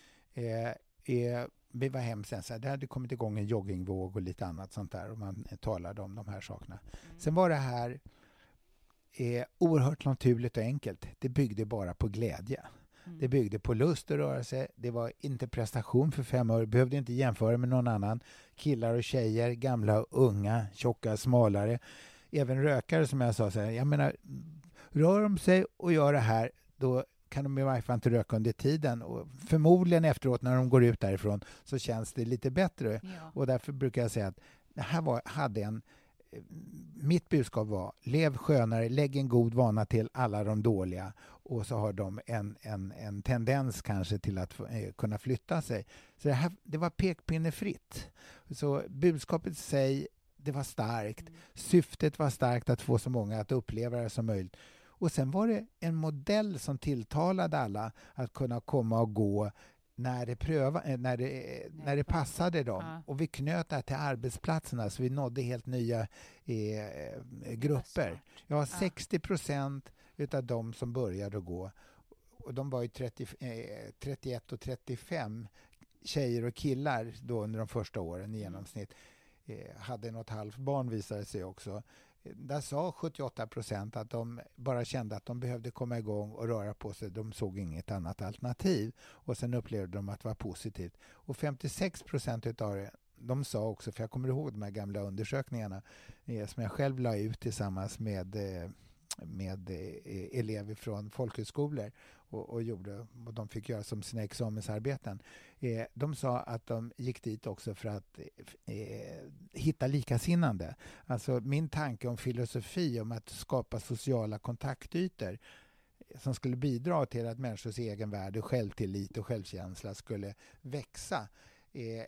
Eh, eh, vi var hem sen så här, det hade kommit igång en joggingvåg och lite annat sånt där. Och man talade om de här sakerna. Mm. Sen var det här eh, oerhört naturligt och enkelt. Det byggde bara på glädje. Mm. Det byggde på lust och rörelse. Det var inte prestation för fem år. Behövde inte jämföra med någon annan. Killar och tjejer, gamla och unga, tjocka, smalare. Även rökare som jag sa. Så här, jag menar, rör de sig och gör det här, då kan de i varje fall inte röka under tiden. Och förmodligen efteråt när de går ut därifrån så känns det lite bättre. Ja. Och därför brukar jag säga att det här var, hade en mitt budskap var, lev skönare, lägg en god vana till alla de dåliga och så har de en, en, en tendens kanske till att eh, kunna flytta sig. Så det, här, det var pekpinnefritt. Så budskapet i sig, det var starkt. Mm. Syftet var starkt att få så många att uppleva det som möjligt. Och sen var det en modell som tilltalade alla att kunna komma och gå när det, pröva, när det, när det passade dem. Ja. Och vi knöt det till arbetsplatserna så vi nådde helt nya eh, grupper. Ja, sextio procent utav de som började gå, och de var ju trettio, eh, trettioett och trettiofem tjejer och killar då under de första åren i genomsnitt, eh, hade något halvt barn visade sig också. där sa sjuttioåtta procent att de bara kände att de behövde komma igång och röra på sig. De såg inget annat alternativ. Och sen upplevde de att det var positivt. Och femtiosex procent utav det, de sa också, för jag kommer ihåg de här gamla undersökningarna eh, som jag själv la ut tillsammans med, eh, med eh, elever från folkhögskolor och, och gjorde, och de fick göra som sina examensarbeten. Eh, de sa att de gick dit också för att eh, hitta likasinnande. Alltså min tanke om filosofi om att skapa sociala kontaktytor som skulle bidra till att människors egenvärde, självtillit och självkänsla skulle växa. Eh,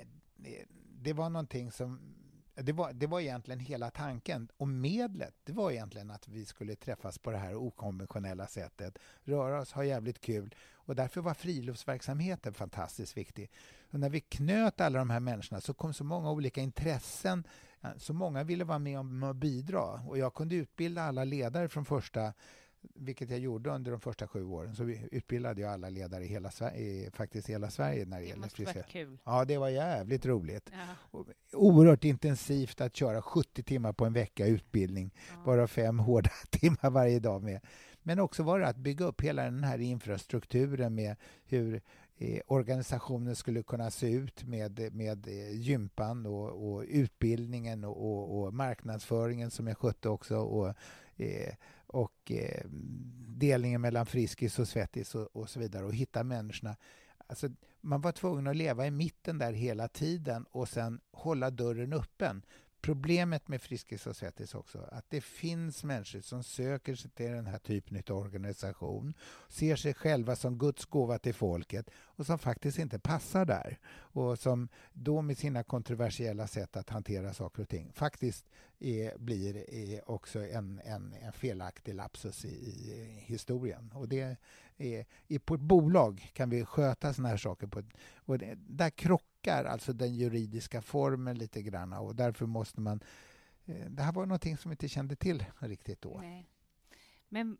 det var någonting som det var, det var egentligen hela tanken, och medlet det var egentligen att vi skulle träffas på det här okonventionella sättet, röra oss, ha jävligt kul, och därför var friluftsverksamheten fantastiskt viktig. Och när vi knöt alla de här människorna så kom så många olika intressen, så många ville vara med om att bidra, och jag kunde utbilda alla ledare från första, vilket jag gjorde under de första sju åren, så vi utbildade jag alla ledare i hela Sverige, faktiskt hela Sverige när det, det gäller friska. Kul. Ja, det var jävligt roligt. Ja. Oerhört intensivt att köra sjuttio timmar på en vecka utbildning, ja. Bara fem hårda timmar varje dag med. Men också var det att bygga upp hela den här infrastrukturen med hur eh, organisationen skulle kunna se ut med, med eh, gympan och, och utbildningen och, och, och marknadsföringen som jag skötte också, och eh, och eh, delningen mellan Friskis och Svettis och, och så vidare, och hitta människorna. Alltså, man var tvungen att leva i mitten där hela tiden och sen hålla dörren öppen. Problemet med Friskis och Svettis också, att det finns människor som söker sig till den här typen av organisation, ser sig själva som Guds gåva till folket och som faktiskt inte passar där, och som då med sina kontroversiella sätt att hantera saker och ting faktiskt är, blir är också en, en, en felaktig lapsus i, i historien. Och det är, i, på ett bolag kan vi sköta såna här saker på ett, och det, där krockar alltså den juridiska formen lite grann, och därför måste man eh, det här var någonting som vi inte kände till riktigt då. Nej. Men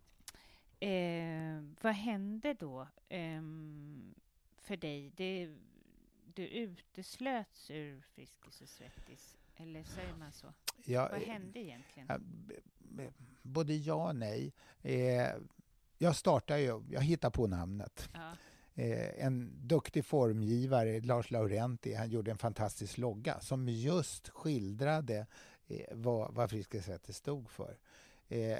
eh, vad hände då eh, för dig? Det, du uteslöts ur Friskis och Svettis, eller säger man så? Ja, vad hände egentligen? Eh, både ja och nej. Eh, jag startade ju, jag hittade på namnet. Ja. Eh, en duktig formgivare, Lars Laurenti, han gjorde en fantastisk logga som just skildrade eh, vad, vad Friskis och Svettis stod för. Eh,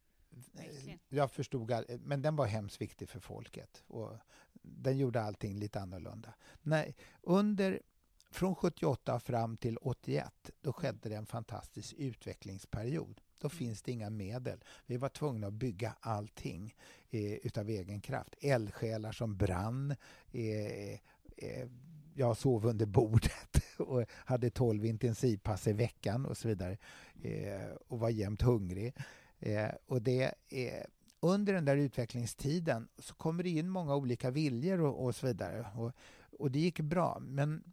jag förstod, all, men den var hemskt viktig för folket, och den gjorde allting lite annorlunda. Nej, under från sjuttioåtta fram till åttioett, då skedde det en fantastisk utvecklingsperiod. Då finns det inga medel. Vi var tvungna att bygga allting eh, utav egen kraft. Eldsjälar som brann. Eh, eh, jag sov under bordet och hade tolv intensivpass i veckan och så vidare. Eh, och var jämt hungrig. Eh, och det eh, under den där utvecklingstiden så kommer det in många olika viljor och, och så vidare. Och, och det gick bra. Men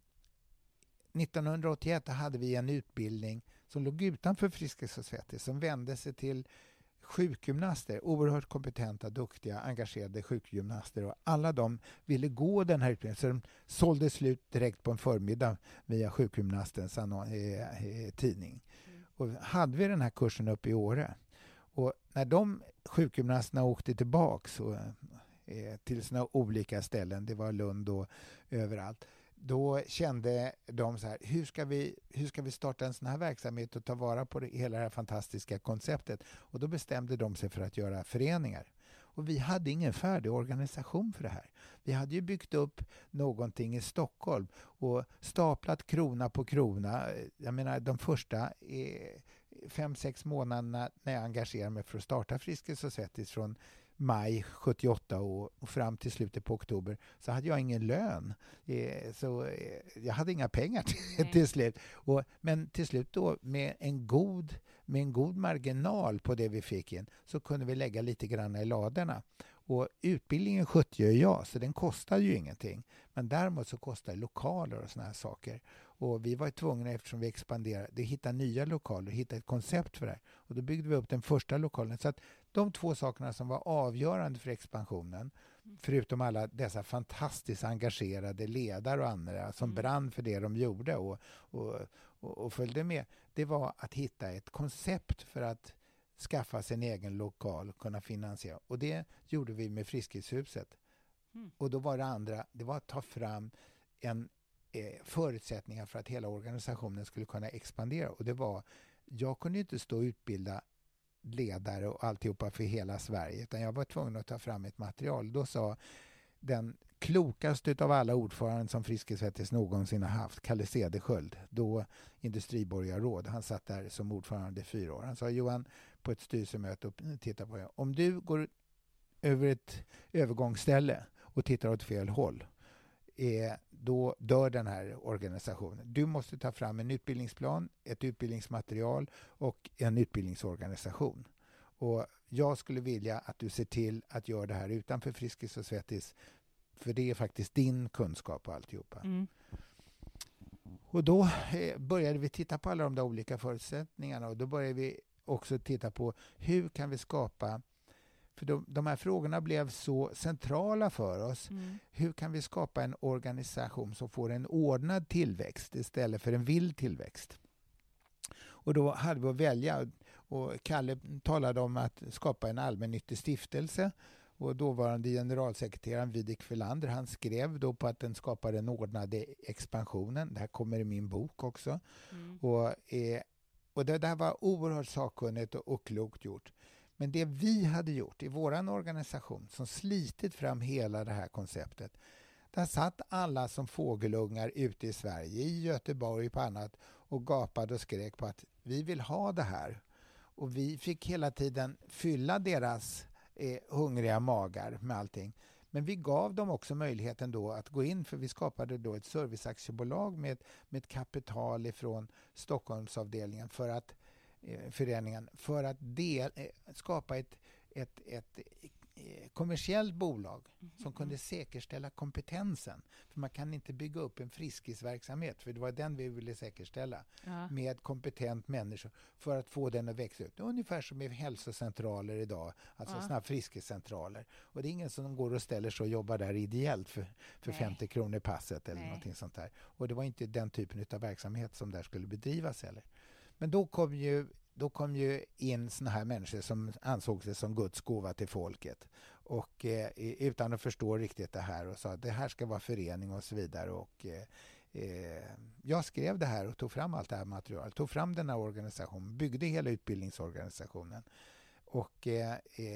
nittonhundraåttioett hade vi en utbildning som låg utanför Friskis och Svettis, som vände sig till sjukgymnaster, oerhört kompetenta, duktiga, engagerade sjukgymnaster, och alla de ville gå den här utbildningen, så de sålde slut direkt på en förmiddag via sjukgymnastens annon- eh, eh, tidning. Mm. Och hade vi den här kursen uppe i Åre, och när de sjukgymnasterna åkte tillbaks och, eh, till sina olika ställen, det var Lund och överallt, då kände de så här, hur ska vi, hur ska vi starta en sån här verksamhet och ta vara på det, hela det här fantastiska konceptet? Och då bestämde de sig för att göra föreningar. Och vi hade ingen färdig organisation för det här. Vi hade ju byggt upp någonting i Stockholm och staplat krona på krona. Jag menar, de första eh, fem, sex månaderna när jag engagerade mig för att starta Friskis och Svettis från maj sjuttioåtta och, och fram till slutet på oktober, så hade jag ingen lön. Eh, så eh, jag hade inga pengar till, till slut. Och, men till slut då med en god med en god marginal på det vi fick in, så kunde vi lägga lite grann i ladorna. Och utbildningen skötte ju jag, så den kostade ju ingenting. Men däremot så kostar lokaler och såna här saker. Och vi var tvungna, eftersom vi expanderade, att hitta nya lokaler, hitta ett koncept för det här. Och då byggde vi upp den första lokalen. Så att de två sakerna som var avgörande för expansionen, förutom alla dessa fantastiskt engagerade ledare och andra som mm. brann för det de gjorde och, och, och, och följde med, det var att hitta ett koncept för att skaffa sin egen lokal och kunna finansiera. Och det gjorde vi med Friskishuset. Mm. Och då var det andra, det var att ta fram en eh, förutsättningar för att hela organisationen skulle kunna expandera. Och det var, jag kunde inte stå och utbilda ledare och alltihopa för hela Sverige, utan jag var tvungen att ta fram ett material. Då sa den klokaste av alla ordförande som Friskis någonsin har haft, Kalle Cederschiöld, då industriborgarråd, han satt där som ordförande i fyra år. Han sa, Johan, på ett styrelsemöte och titta på det. Om du går över ett övergångsställe och tittar åt fel håll, eh, då dör den här organisationen. Du måste ta fram en utbildningsplan, ett utbildningsmaterial och en utbildningsorganisation. Och jag skulle vilja att du ser till att göra det här utanför Friskis och Svettis, för det är faktiskt din kunskap och alltihopa. Mm. Och då eh, började vi titta på alla de där olika förutsättningarna, och då började vi också titta på hur kan vi skapa, för de, de här frågorna blev så centrala för oss. Mm. Hur kan vi skapa en organisation som får en ordnad tillväxt istället för en vild tillväxt? Och då hade vi att välja, och Kalle talade om att skapa en allmännyttig stiftelse, och dåvarande generalsekreteraren Vidik Verlander, han skrev då på att den skapade den ordnade expansionen. Det här kommer i min bok också. Mm. Och, eh, och det där var oerhört sakkunnigt och, och klokt gjort. Men det vi hade gjort i våran organisation som slitit fram hela det här konceptet, där satt alla som fågelungar ute i Sverige, i Göteborg och på annat, och gapade och skrek på att vi vill ha det här. Och vi fick hela tiden fylla deras eh, hungriga magar med allting. Men vi gav dem också möjligheten då att gå in, för vi skapade då ett serviceaktiebolag med, med ett kapital ifrån Stockholmsavdelningen för att eh, föreningen, för att del, eh, skapa ett, ett, ett kommersiellt bolag mm-hmm. som kunde säkerställa kompetensen. För man kan inte bygga upp en friskisverksamhet, för det var den vi ville säkerställa, ja. Med kompetent människor för att få den att växa ut. Ungefär som med hälsocentraler idag, alltså ja. Sådana friskiscentraler. Och det är ingen som går och ställer sig och jobbar där ideellt för, för femtio kronor passet eller Nej. Någonting sånt där. Och det var inte den typen av verksamhet som där skulle bedrivas heller. Men då kom ju Då kom ju in såna här människor som ansåg sig som Guds gåva till folket, och eh, utan att förstå riktigt det här, och sa att det här ska vara förening och så vidare. Och eh, jag skrev det här och tog fram allt det här materialet, tog fram den här organisationen, byggde hela utbildningsorganisationen. Och eh,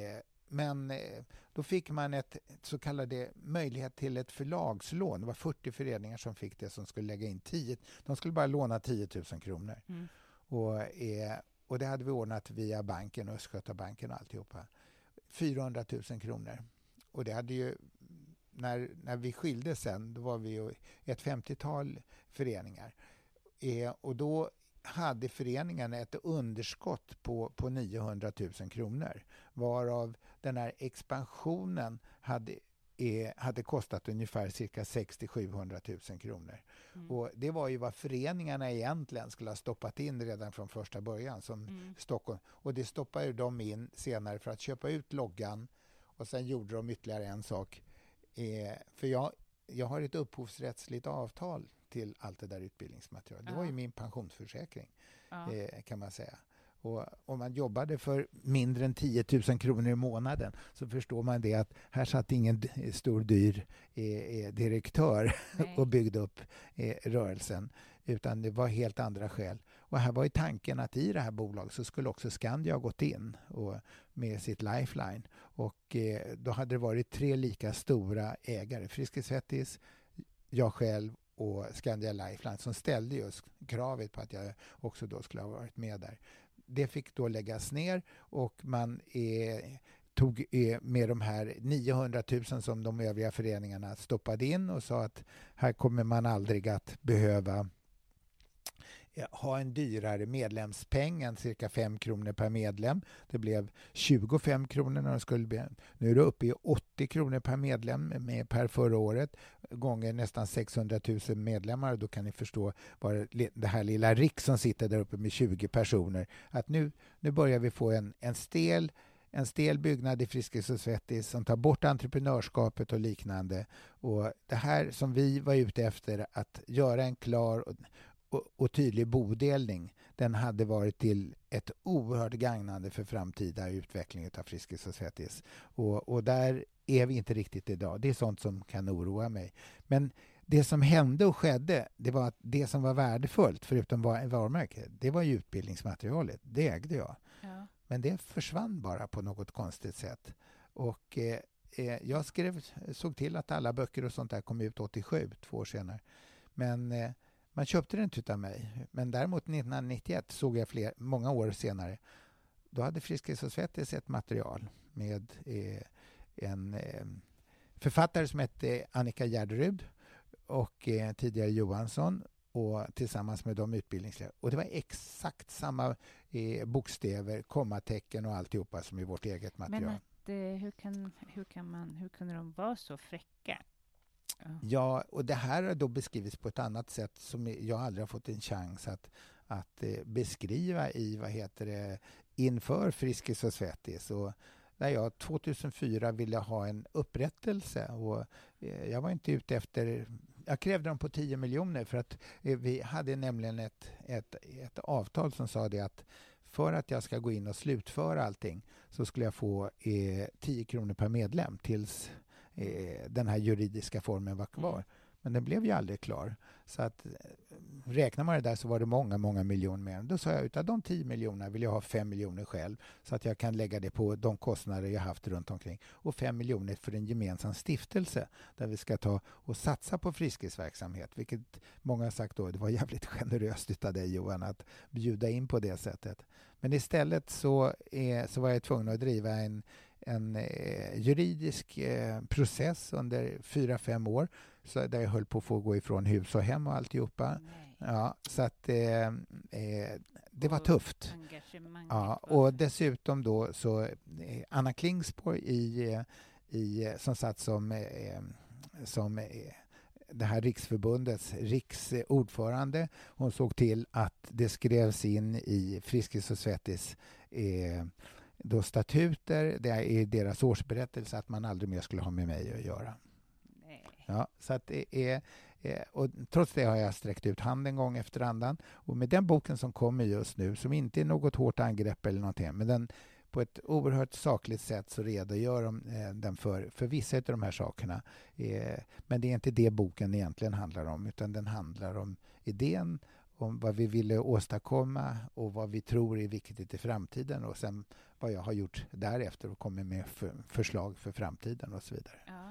men eh, då fick man ett så kallade möjlighet till ett förlagslån. Det var fyrtio föreningar som fick det, som skulle lägga in tio. De skulle bara låna tio tusen kronor. Mm. Och eh, Och det hade vi ordnat via banken, Östgötabanken och alltihopa. fyrahundratusen kronor. Och det hade ju, när, när vi skilde sen, då var vi ju ett femtiotal föreningar. Eh, och då hade föreningarna ett underskott på, på niohundratusen kronor. Varav den här expansionen hade Är, hade kostat ungefär cirka sextio till sjuhundratusen kronor. Mm. Och det var ju vad föreningarna egentligen skulle ha stoppat in redan från första början, som mm. Stockholm. Och det stoppade de in senare för att köpa ut loggan, och sen gjorde de ytterligare en sak. Eh, för jag, jag har ett upphovsrättsligt avtal till allt det där utbildningsmaterialet. Ja. Det var ju min pensionsförsäkring, ja. eh, kan man säga. Och om man jobbade för mindre än tio tusen kronor i månaden, så förstår man det, att här satt ingen stor dyr eh, direktör och byggde upp eh, rörelsen, utan det var helt andra skäl. Och här var ju tanken att i det här bolaget så skulle också Skandia ha gått in och, med sitt Lifeline. Och eh, då hade det varit tre lika stora ägare, Friskis Svettis, jag själv och Skandia Lifeline, som ställde just kravet på att jag också då skulle ha varit med där. Det fick då läggas ner, och man eh, tog eh, med de här niohundratusen som de övriga föreningarna stoppade in, och sa att här kommer man aldrig att behöva eh, ha en dyrare medlemspeng än cirka fem kronor per medlem. Det blev tjugofem kronor när det skulle bli. Nu är det uppe i åttio kronor per medlem med per förra året, gånger nästan sexhundratusen medlemmar. Då kan ni förstå vad det här lilla Rick som sitter där uppe med tjugo personer, att nu, nu börjar vi få en, en stel, en stel byggnad i Friskis och Svettis som tar bort entreprenörskapet och liknande. Och det här som vi var ute efter, att göra en klar och, och, och tydlig bodelning, den hade varit till ett oerhört gagnande för framtida utveckling av Friskis och Svettis. Och, och där är vi inte riktigt idag. Det är sånt som kan oroa mig. Men det som hände och skedde, det var att det som var värdefullt, förutom varumärke, det var ju utbildningsmaterialet. Det ägde jag. Ja. Men det försvann bara på något konstigt sätt. Och eh, jag skrev, såg till att alla böcker och sånt där kom ut åttiosju, två år senare. Men eh, man köpte det inte av mig. Men däremot nittonhundranittioett såg jag fler, många år senare. Då hade Friskis och Svettis ett material med eh, en eh, författare som hette Annika Gärderud och eh, tidigare Johansson, och tillsammans med de utbildningslärare. Och det var exakt samma eh, bokstäver, kommatecken och alltihopa som i vårt eget material. Men att, eh, hur, kan, hur, kan man, hur kunde de vara så fräcka? Ja. Ja, och det här har då beskrivits på ett annat sätt som jag aldrig har fått en chans att, att eh, beskriva i, vad heter det, inför Friskis och Svettis. Och där jag tjugohundrafyra ville ha en upprättelse, och eh, jag var inte ute efter, jag krävde dem på tio miljoner för att eh, vi hade nämligen ett, ett, ett avtal som sa det att för att jag ska gå in och slutföra allting så skulle jag få eh, tio kronor per medlem tills eh, den här juridiska formen var kvar. Men den blev ju aldrig klar. Så att räknar man det där så var det många, många miljoner mer. Då sa jag, utav de tio miljoner vill jag ha fem miljoner själv, så att jag kan lägga det på de kostnader jag haft runt omkring. Och fem miljoner för en gemensam stiftelse där vi ska ta och satsa på friskisverksamhet. Vilket många har sagt då, det var jävligt generöst utav dig Johan att bjuda in på det sättet. Men istället så, är, så var jag tvungen att driva en, en eh, juridisk eh, process under fyra, fem år. Så där jag höll på att få gå ifrån hus och hem och alltihopa. Nej. Ja, så att eh, eh, det var tufft. Ja, och dessutom då så eh, Anna Klingsborg i, i, som satt som, eh, som eh, det här riksförbundets riksordförande. Hon såg till att det skrevs in i Friskis och Svettis eh, då statuter, det är i deras årsberättelse att man aldrig mer skulle ha med mig att göra. Ja, så att det är, och trots det har jag sträckt ut handen gång efter annan. Och med den boken som kommer just nu, som inte är något hårt angrepp eller någonting, men den på ett oerhört sakligt sätt så redogör de, eh, den för, för vissa av de här sakerna. Eh, men det är inte det boken egentligen handlar om, utan den handlar om idén, om vad vi ville åstadkomma och vad vi tror är viktigt i framtiden, och sen vad jag har gjort därefter och kommit med för, förslag för framtiden och så vidare. Ja.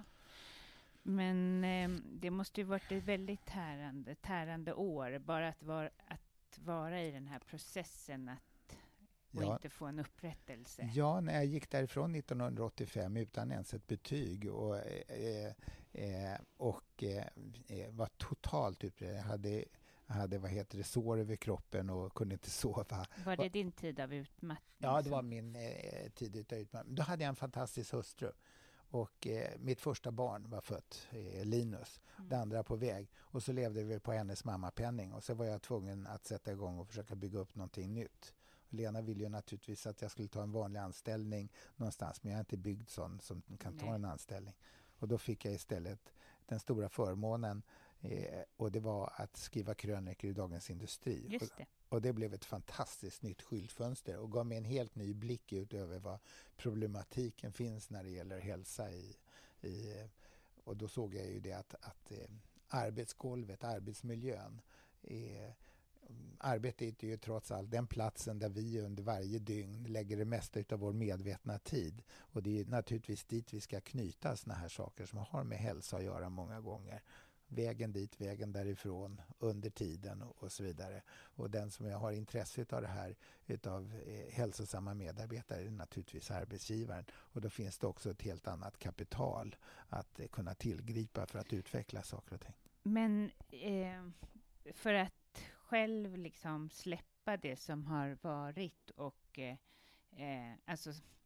Men eh, det måste ju varit ett väldigt tärande, tärande år, bara att, var, att vara i den här processen att, och ja. inte få en upprättelse. Ja, när jag gick därifrån nittonhundraåttiofem utan ens ett betyg och, eh, eh, och eh, var totalt utbredd. Jag hade, jag hade vad heter det, sår över kroppen och kunde inte sova. Var det din tid av utmattning? Ja, det var min eh, tid av utmattning. Då hade jag en fantastisk hustru. Och eh, mitt första barn var fött, eh, Linus. Mm. Det andra på väg. Och så levde vi på hennes mammapenning. Och så var jag tvungen att sätta igång och försöka bygga upp någonting nytt. Och Lena ville ju naturligtvis att jag skulle ta en vanlig anställning någonstans. Men jag är inte byggd sån som kan ta Nej. en anställning. Och då fick jag istället den stora förmånen. Eh, och det var att skriva krönikor i Dagens Industri. Just det. Och det blev ett fantastiskt nytt skyltfönster och gav mig en helt ny blick ut över vad problematiken finns när det gäller hälsa. I, i, och då såg jag ju det att, att eh, arbetsgolvet, arbetsmiljön, är, arbetet är ju trots allt den platsen där vi under varje dygn lägger det mesta av vår medvetna tid. Och det är naturligtvis dit vi ska knyta såna här saker som har med hälsa att göra många gånger. Vägen dit, vägen därifrån, under tiden och, och så vidare. Och den som jag har intresse av det här utav eh, hälsosamma medarbetare är naturligtvis arbetsgivaren. Och då finns det också ett helt annat kapital att eh, kunna tillgripa för att utveckla saker och ting. Men eh, för att själv liksom släppa det som har varit och eh, alltså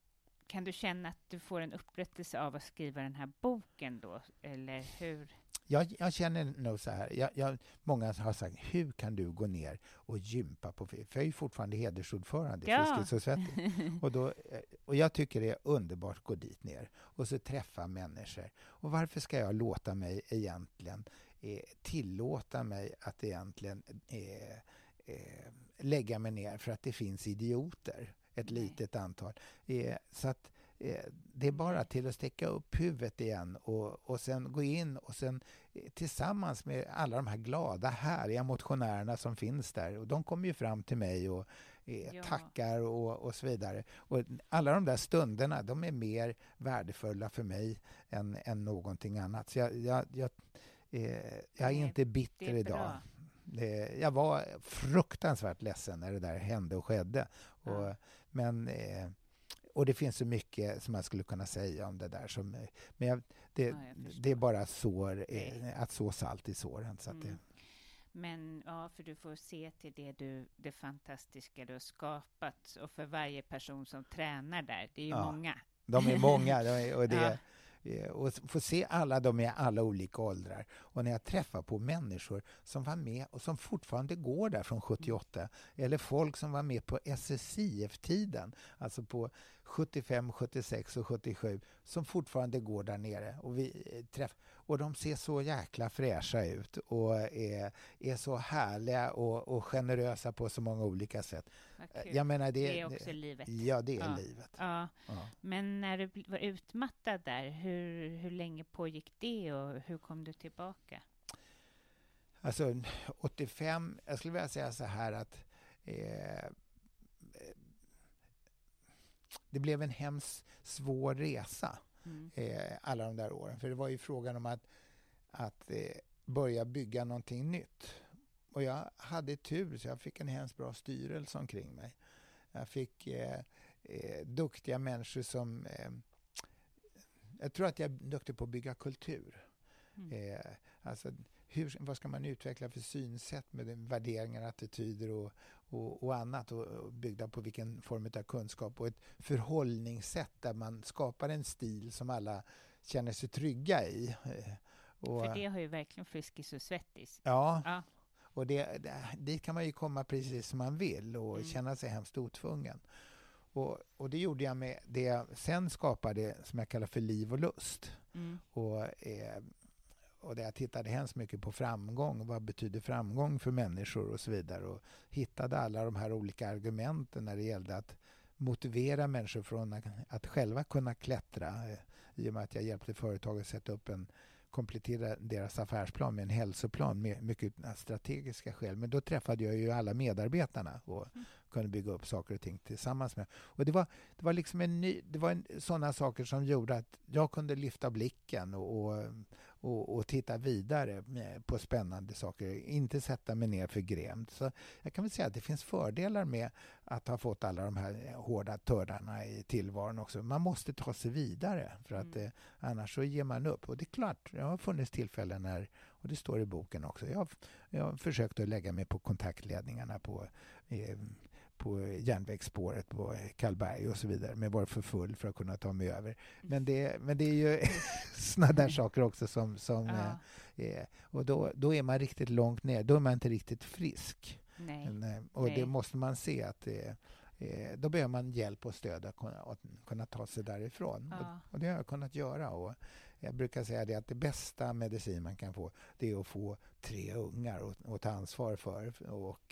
kan du känna att du får en upprättelse av att skriva den här boken då? Eller hur? Jag, jag känner nog så här. Jag, jag, många har sagt, hur kan du gå ner och gympa på Friskis? För jag är ju fortfarande hedersordförande i Ja. Friskis och Svettis. och, då, och jag tycker det är underbart att gå dit ner och så träffa människor. Och varför ska jag låta mig egentligen eh, tillåta mig att egentligen eh, eh, lägga mig ner för att det finns idioter, ett Nej. litet antal. Eh, så att eh, det är bara till att sticka upp huvudet igen och, och sen gå in och sen eh, tillsammans med alla de här glada, härliga motionärerna som finns där. Och de kommer ju fram till mig och eh, ja. tackar och, och så vidare. Och alla de där stunderna, de är mer värdefulla för mig än, än någonting annat. Så jag, jag, jag, eh, jag är inte bitter är idag. Det, jag var fruktansvärt ledsen när det där hände och skedde. Och, ja. men, eh, och det finns så mycket som man skulle kunna säga om det där. Som, men jag, det, ja, jag det är bara sår, eh, att så salt i såren. Så att mm. det, men ja, för du får se till det, du, det fantastiska du har skapat. Och för varje person som tränar där, det är ju ja. många. De är många de är, och det ja. Och få se alla de är alla olika åldrar. Och när jag träffar på människor som var med och som fortfarande går där från sjuttioåtta. Mm. Eller folk som var med på S S I F-tiden. Alltså på sjuttiofem, sjuttiosex och sjuttiosju. Som fortfarande går där nere. Och, vi träff- och de ser så jäkla fräscha ut. Och är, är så härliga och, och generösa på så många olika sätt. Jag menar, det, det är också livet. Ja, det är ja. livet. Ja. Ja. Men när du var utmattad där, hur, hur länge pågick det och hur kom du tillbaka? Alltså åttiofem, jag skulle vilja säga så här att eh, det blev en hemskt svår resa mm. eh, alla de där åren. För det var ju frågan om att, att eh, börja bygga någonting nytt. Och jag hade tur så jag fick en hemskt bra styrelse omkring mig. Jag fick eh, eh, duktiga människor som... Eh, jag tror att jag är duktig på att bygga kultur. Mm. Eh, alltså, hur, vad ska man utveckla för synsätt med värderingar, attityder och, och, och annat och, och byggda på vilken form av kunskap och ett förhållningssätt där man skapar en stil som alla känner sig trygga i. Eh, och, för det har ju verkligen Friskis och Svettis. Ja. ja. Och det, det, dit kan man ju komma precis som man vill och mm. känna sig hemskt otvungen. Och, och det gjorde jag med det jag sen skapade som jag kallar för liv och lust. Mm. Och, eh, och där jag tittade hemskt mycket på framgång. Vad betyder framgång för människor och så vidare. Och hittade alla de här olika argumenten när det gällde att motivera människor från att, att själva kunna klättra. Eh, I och med att jag hjälpte företag att sätta upp en komplettera deras affärsplan med en hälsoplan med mycket strategiska skäl. Men då träffade jag ju alla medarbetarna och mm. kunde bygga upp saker och ting tillsammans med. Och det var, det var liksom en ny, det var en, sådana saker som gjorde att jag kunde lyfta blicken och, och, och, och titta vidare med, på spännande saker. Inte sätta mig ner för grämt. Så jag kan väl säga att det finns fördelar med att ha fått alla de här hårda tördarna i tillvaron också. Man måste ta sig vidare för att mm. eh, annars så ger man upp. Och det är klart, det har funnits tillfällen när, och det står i boken också, jag, jag har försökt att lägga mig på kontaktledningarna på, eh, på järnvägsspåret på Karlberg och så vidare, men var för full för att kunna ta mig över. Men det, men det är ju såna där saker också som, som ja. eh, och då, då är man riktigt långt ner, då är man inte riktigt frisk. Nej. Men, och Nej. det måste man se att det Eh, då behöver man hjälp och stöd att kunna, att kunna ta sig därifrån. Ja. Och, och det har jag kunnat göra. Och jag brukar säga det att det bästa medicin man kan få, det är att få tre ungar att, att ta ansvar för. Och,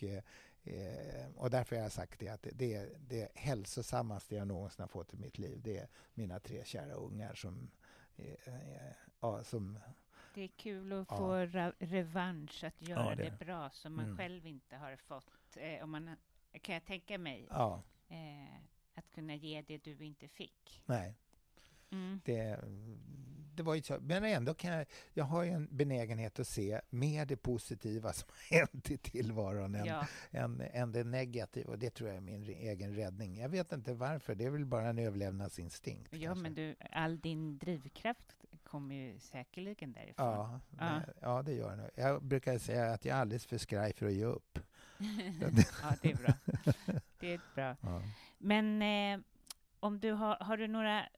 eh, och därför har jag sagt det att det, det, det hälsosammaste jag någonsin har fått i mitt liv, det är mina tre kära ungar som... Eh, ja, som det är kul att ja. få re- revansch, att göra ja, det. det bra som man mm. själv inte har fått. Eh, om man kan jag tänka mig ja. eh, att kunna ge det du inte fick. Nej. Mm. Det, det var ju så, men ändå kan jag, jag har ju en benägenhet att se mer det positiva som har hänt i tillvaron än, ja. än, än det negativa, och det tror jag är min egen räddning. Jag vet inte varför, det är väl bara en överlevnadsinstinkt. Ja, kanske. Men du, all din drivkraft kommer ju säkerligen därifrån. Ja, ja. Men, ja det gör det. Jag brukar säga att jag är alldeles för skraj för att ge upp. Ja, det är bra. Det är bra. Ja. Men... Eh, om du har, har du några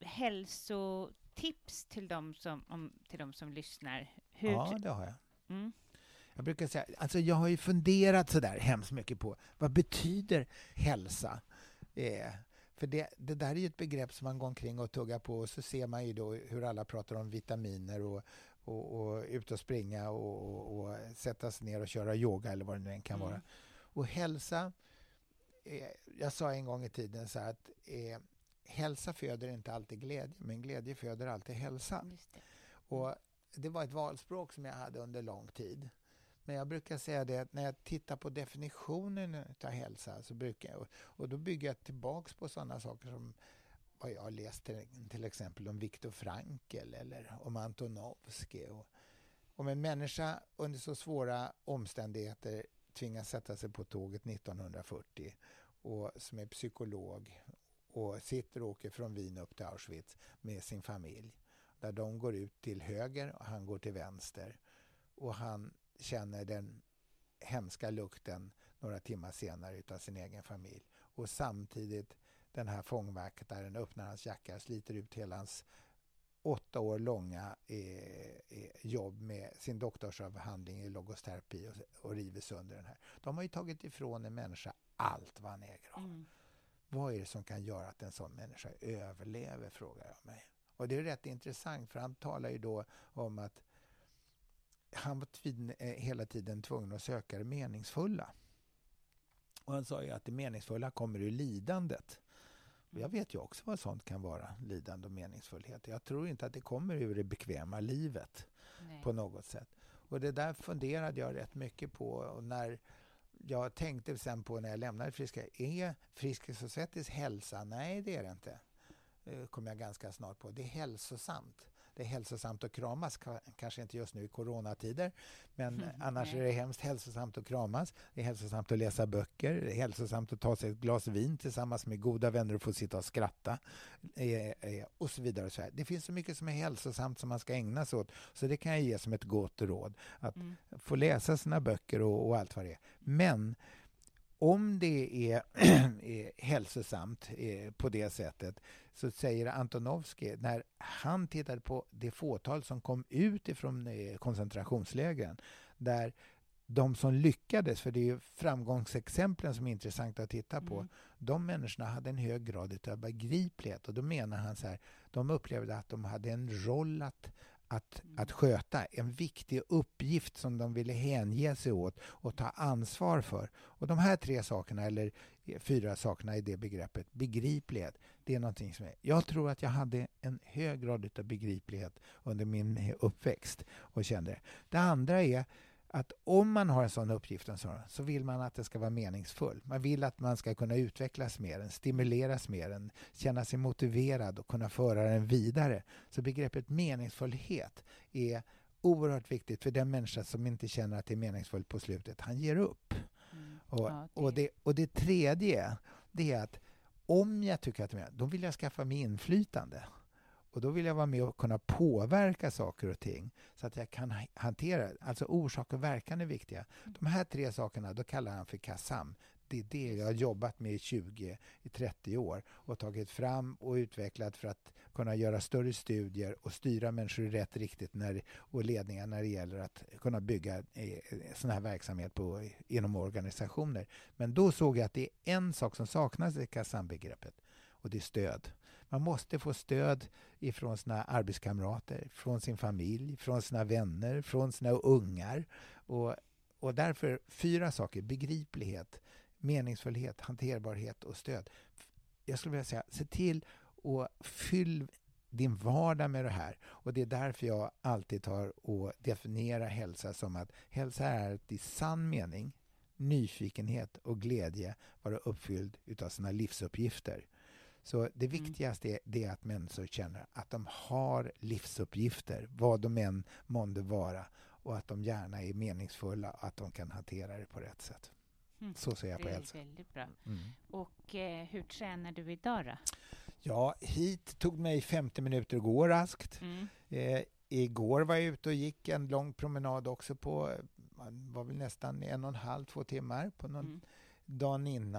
hälsotips till dem som, om, till dem som lyssnar? Hur... Ja, det har jag. Mm. Jag brukar säga, alltså jag har ju funderat så där hemskt mycket på vad betyder hälsa? Eh, för det, det där är ju ett begrepp som man går omkring och tuggar på, och så ser man ju då hur alla pratar om vitaminer och, och, och ut och springa och, och, och sätta sig ner och köra yoga eller vad det nu än kan mm. vara. Och hälsa, eh, jag sa en gång i tiden så här att eh, hälsa föder inte alltid glädje, men glädje föder alltid hälsa. Just det. Och det var ett valspråk som jag hade under lång tid. Men jag brukar säga det att när jag tittar på definitionen av hälsa så brukar jag, och då bygger jag tillbaks på sådana saker som vad jag har läst till, till exempel om Viktor Frankl eller om Antonovsky. Och, om en människa under så svåra omständigheter tvingas sätta sig på tåget nittonhundrafyrtio och som är psykolog och sitter och åker från Wien upp till Auschwitz med sin familj. Där de går ut till höger och han går till vänster. Och han känner den hemska lukten några timmar senare utav sin egen familj. Och samtidigt den här fångvaktaren öppnar hans jacka, sliter ut hela hans åtta år långa eh, eh, jobb med sin doktorsavhandling i logosterapi och, och river sönder den här. De har ju tagit ifrån en människa allt vad han äger av. Mm. Vad är det som kan göra att en sån människa överlever, frågar jag mig. Och det är rätt intressant, för han talar ju då om att han var tvid, eh, hela tiden tvungen att söka det meningsfulla. Och han sa ju att det meningsfulla kommer ur lidandet. Och jag vet ju också vad sånt kan vara, lidande och meningsfullhet. Jag tror inte att det kommer ur det bekväma livet. Nej. På något sätt. Och det där funderade jag rätt mycket på. Och när jag tänkte sen på när jag lämnade Friska, är Friskis och Svettis hälsa? Nej, det är det inte. Det kom jag ganska snart på. Det är hälsosamt. Det är hälsosamt att kramas, kanske inte just nu i coronatider, men mm, annars nej. Är det hemskt hälsosamt att kramas. Det är hälsosamt att läsa böcker. Det är hälsosamt att ta sig ett glas vin tillsammans med goda vänner och få sitta och skratta eh, eh, och så vidare. Och så här. Det finns så mycket som är hälsosamt som man ska ägna sig åt, så det kan jag ge som ett gott råd. Att mm. få läsa sina böcker och, och allt vad det är. Men om det är, är hälsosamt eh, på det sättet, så säger Antonovsky, när han tittade på det fåtal som kom ut ifrån eh, koncentrationslägren, där de som lyckades, för det är ju framgångsexemplen som är intressanta att titta på, mm. de människorna hade en hög grad av begriplighet, och då menar han så här, de upplevde att de hade en roll att Att, mm. att sköta, en viktig uppgift som de ville hänge sig åt och ta ansvar för. Och de här tre sakerna, eller fyra sakerna i det begreppet, begriplighet, det är någonting som är. Jag tror att jag hade en hög grad av begriplighet under min uppväxt och kände det. Det andra är att om man har en sån uppgift så vill man att det ska vara meningsfull. Man vill att man ska kunna utvecklas mer, än, stimuleras mer, än, känna sig motiverad och kunna föra den vidare. Så begreppet meningsfullhet är oerhört viktigt för den människa som inte känner att det är meningsfullt på slutet. Han ger upp. Mm. Och, ja, det... Och, det, och det tredje, det är att om jag tycker att det är, då vill jag skaffa mig inflytande. Och då vill jag vara med och kunna påverka saker och ting så att jag kan hantera. Alltså orsak och verkan är viktiga. De här tre sakerna, då kallar han för KASAM. Det är det jag har jobbat med i tjugo till trettio år och tagit fram och utvecklat för att kunna göra större studier och styra människor i rätt riktigt när, och ledningar när det gäller att kunna bygga eh, sån här verksamhet på, inom organisationer. Men då såg jag att det är en sak som saknas i KASAM-begreppet, och det är stöd. Man måste få stöd ifrån sina arbetskamrater, från sin familj, från sina vänner, från sina ungar. Och, och därför fyra saker: begriplighet, meningsfullhet, hanterbarhet och stöd. Jag skulle vilja säga, se till att fylla din vardag med det här. Och det är därför jag alltid tar och definierar hälsa som att hälsa är att i sann mening, nyfikenhet och glädje vara uppfylld utav sina livsuppgifter. Så det viktigaste är, det är att människor känner att de har livsuppgifter, vad de än månde vara, och att de gärna är meningsfulla och att de kan hantera det på rätt sätt. Mm. Så ser jag på hälsa. Det är väldigt bra. Mm. Och eh, hur tränar du idag då? Ja, hit tog mig femtio minuter att gå raskt. Mm. Eh, igår var jag ute och gick en lång promenad också på, man var väl nästan en och en halv, två timmar på någon mm. dagen innan.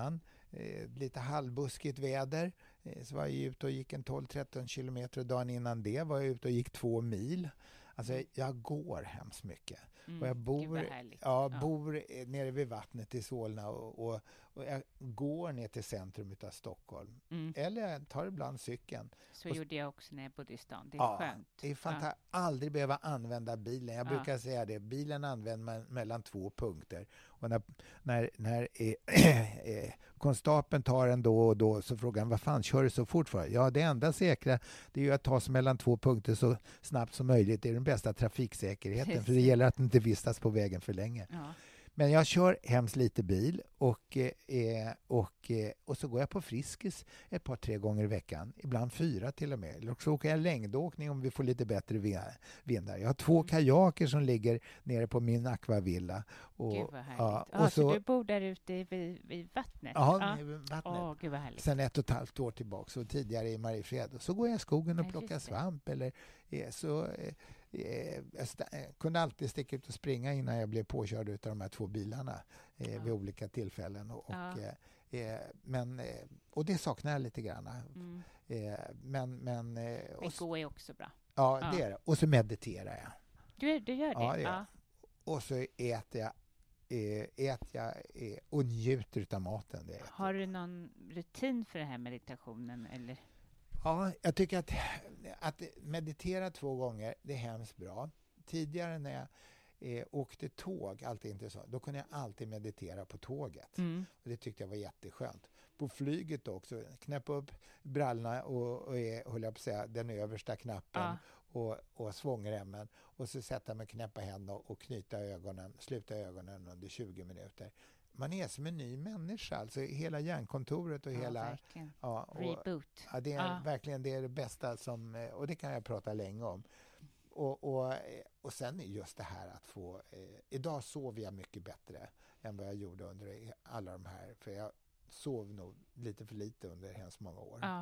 eh, lite halvbuskigt väder. Eh, så var jag ute och gick en tolv tretton kilometer, och dagen innan det var jag ute och gick två mil. Alltså jag går hemskt mycket. Mm, och jag bor, gud vad härligt. ja, Ja. bor nere vid vattnet i Solna, och, och, och jag går ner till centrum av Stockholm. Mm. Eller jag tar ibland cykeln. Så och, gjorde jag också när jag bodde i stan. Det är ja, skönt. det är fantastiskt. Aldrig behöva använda bilen. Jag Ja. brukar säga det. Bilen använder man mellan två punkter. Och när, när, när eh, eh, konstapeln tar en då och då, så frågar han, vad fan kör du så fort för? Ja, det enda säkra, det är ju att ta sig mellan två punkter så snabbt som möjligt. Det är den bästa trafiksäkerheten. Precis. För det gäller att inte vistas på vägen för länge. Ja. Men jag kör hemskt lite bil, och, eh, och, eh, och så går jag på Friskis ett par, tre gånger i veckan. Ibland fyra till och med. Eller så åker jag längdåkning om vi får lite bättre vindar. Jag har två Mm. kajaker som ligger nere på min Aquavilla. Och, Gud vad härligt. ja, Ja, och så, så, du bor där ute vid, vid vattnet? ja, Ja. vid vattnet. Åh, gud vad härligt. Sen ett och ett halvt år tillbaka, och tidigare i Mariefred. Och så går jag i skogen och Ja, plockar just det. svamp. Eller, eh, så, eh, eh, jag sta- kunde alltid sticka ut och springa innan jag blev påkörd av de här två bilarna eh, Ja. vid olika tillfällen. Och, Ja. och, eh, eh, men, eh, och det saknar jag lite grann. Mm. Eh, men, men, eh, Men och, s- gå är också bra. ja, ja. det är det. Och så mediterar jag. Du, du gör det? Ja, det gör jag. Och så äter jag, eh, äter jag eh, och njuter av maten. Det äter. Har du någon rutin för den här meditationen? Eller? Ja, jag tycker att, att meditera två gånger, det är hemskt bra. Tidigare när jag eh, åkte tåg, alltid intressant, då kunde jag alltid meditera på tåget. Mm. Och det tyckte jag var jätteskönt. På flyget också, knäppa upp brallorna och, och är, höll jag på att säga, den översta knappen Ja. och, och svångremmen. Och så sätta mig, knäppa händerna och knyta ögonen, sluta ögonen under tjugo minuter. Man är som en ny människa, alltså hela hjärnkontoret och Ja, hela... verkligen. Ja, och, Reboot. ja, det är Ja. verkligen det, är det bästa som, och det kan jag prata länge om. Och, och, och sen är just det här att få, eh, idag sover jag mycket bättre än vad jag gjorde under alla de här, för jag sov nog lite för lite under hemskt många år. Ja.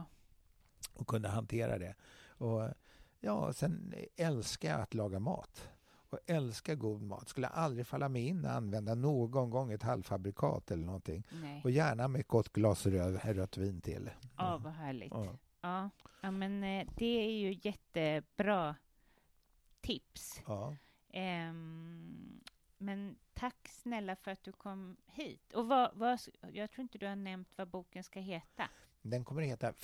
Och kunde hantera det. Och ja, sen älskar jag att laga mat. Och älskar god mat. Skulle aldrig falla mig in att använda någon gång ett halvfabrikat eller någonting. Nej. Och gärna med ett gott glas röd, rött vin till. Ja, vad härligt. Ja. Ja. Ja, men eh, det är ju jättebra tips. Ja. Ehm, men tack snälla för att du kom hit. Och vad, vad, jag tror inte du har nämnt vad boken ska heta. Den kommer att heta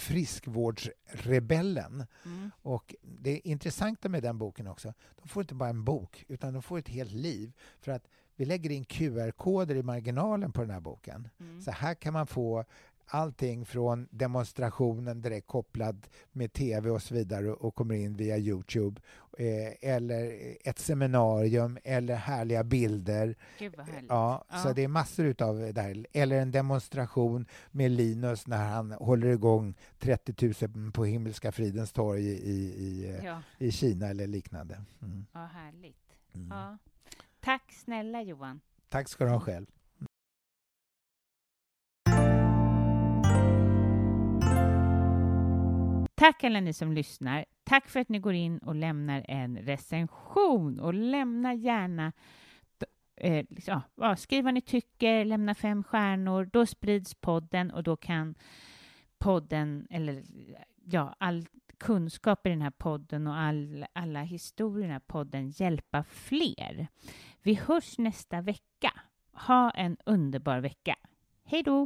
Friskvårdsrebellen. Mm. Och det intressanta med den boken också, de får inte bara en bok utan de får ett helt liv. För att vi lägger in Q R-koder i marginalen på den här boken. Mm. Så här kan man få allting från demonstrationen direkt kopplad med tv och så vidare och kommer in via YouTube. Eh, eller ett seminarium eller härliga bilder. Gud vad härligt. Ja, Ja. så det är massor utav det här. Eller en demonstration med Linus när han håller igång trettio tusen på Himmelska fridens torg i, i, i, Ja, i Kina eller liknande. Mm. ja härligt. Mm. Ja. Tack snälla Johan. Tack ska du ha själv. Tack alla ni som lyssnar. Tack för att ni går in och lämnar en recension. Och lämna gärna, eh, liksom, ja, skriv vad ni tycker, lämna fem stjärnor. Då sprids podden och då kan podden, eller ja, all kunskap i den här podden och all, alla historier i den här podden hjälpa fler. Vi hörs nästa vecka. Ha en underbar vecka. Hej då!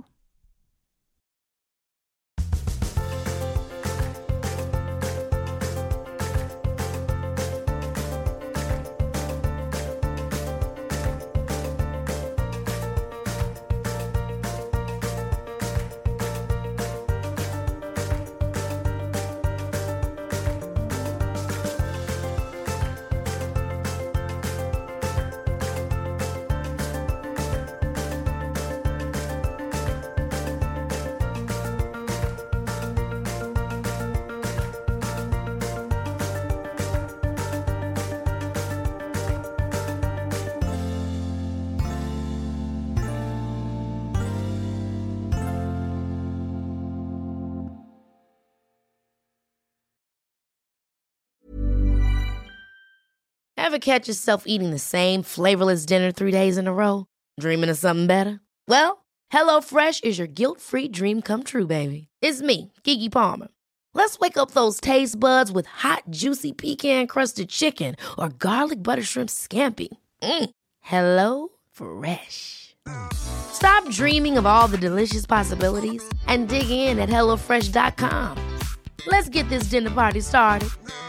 Ever catch yourself eating the same flavorless dinner three days in a row? Dreaming of something better? Well, HelloFresh is your guilt-free dream come true, baby. It's me, Keke Palmer. Let's wake up those taste buds with hot, juicy pecan-crusted chicken or garlic butter shrimp scampi. Mm. Hello Fresh. Stop dreaming of all the delicious possibilities and dig in at hello fresh dot com. Let's get this dinner party started.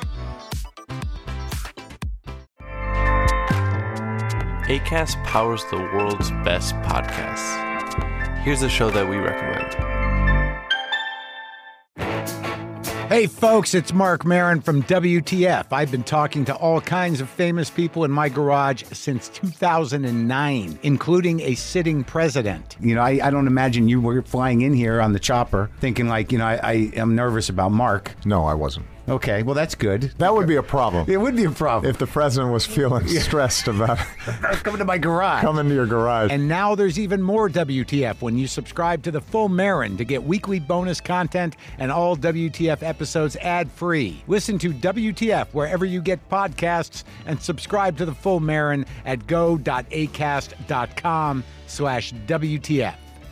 Acast powers the world's best podcasts. Here's a show that we recommend. Hey folks, it's Mark Maron from W T F. I've been talking to all kinds of famous people in my garage since two thousand nine, including a sitting president. You know, I, I don't imagine you were flying in here on the chopper thinking like, you know, I, I am nervous about Mark. No, I wasn't. Okay, well, that's good. That would be a problem. It would be a problem. If the president was feeling stressed about coming to my garage. Coming to your garage. And now there's even more W T F when you subscribe to the Full Marin to get weekly bonus content and all W T F episodes ad-free. Listen to W T F wherever you get podcasts and subscribe to the Full Marin at go.acast.com slash WTF.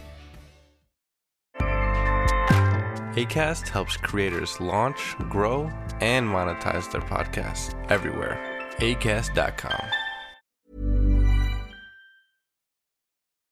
Acast helps creators launch, grow, and monetize their podcasts everywhere. acast dot com.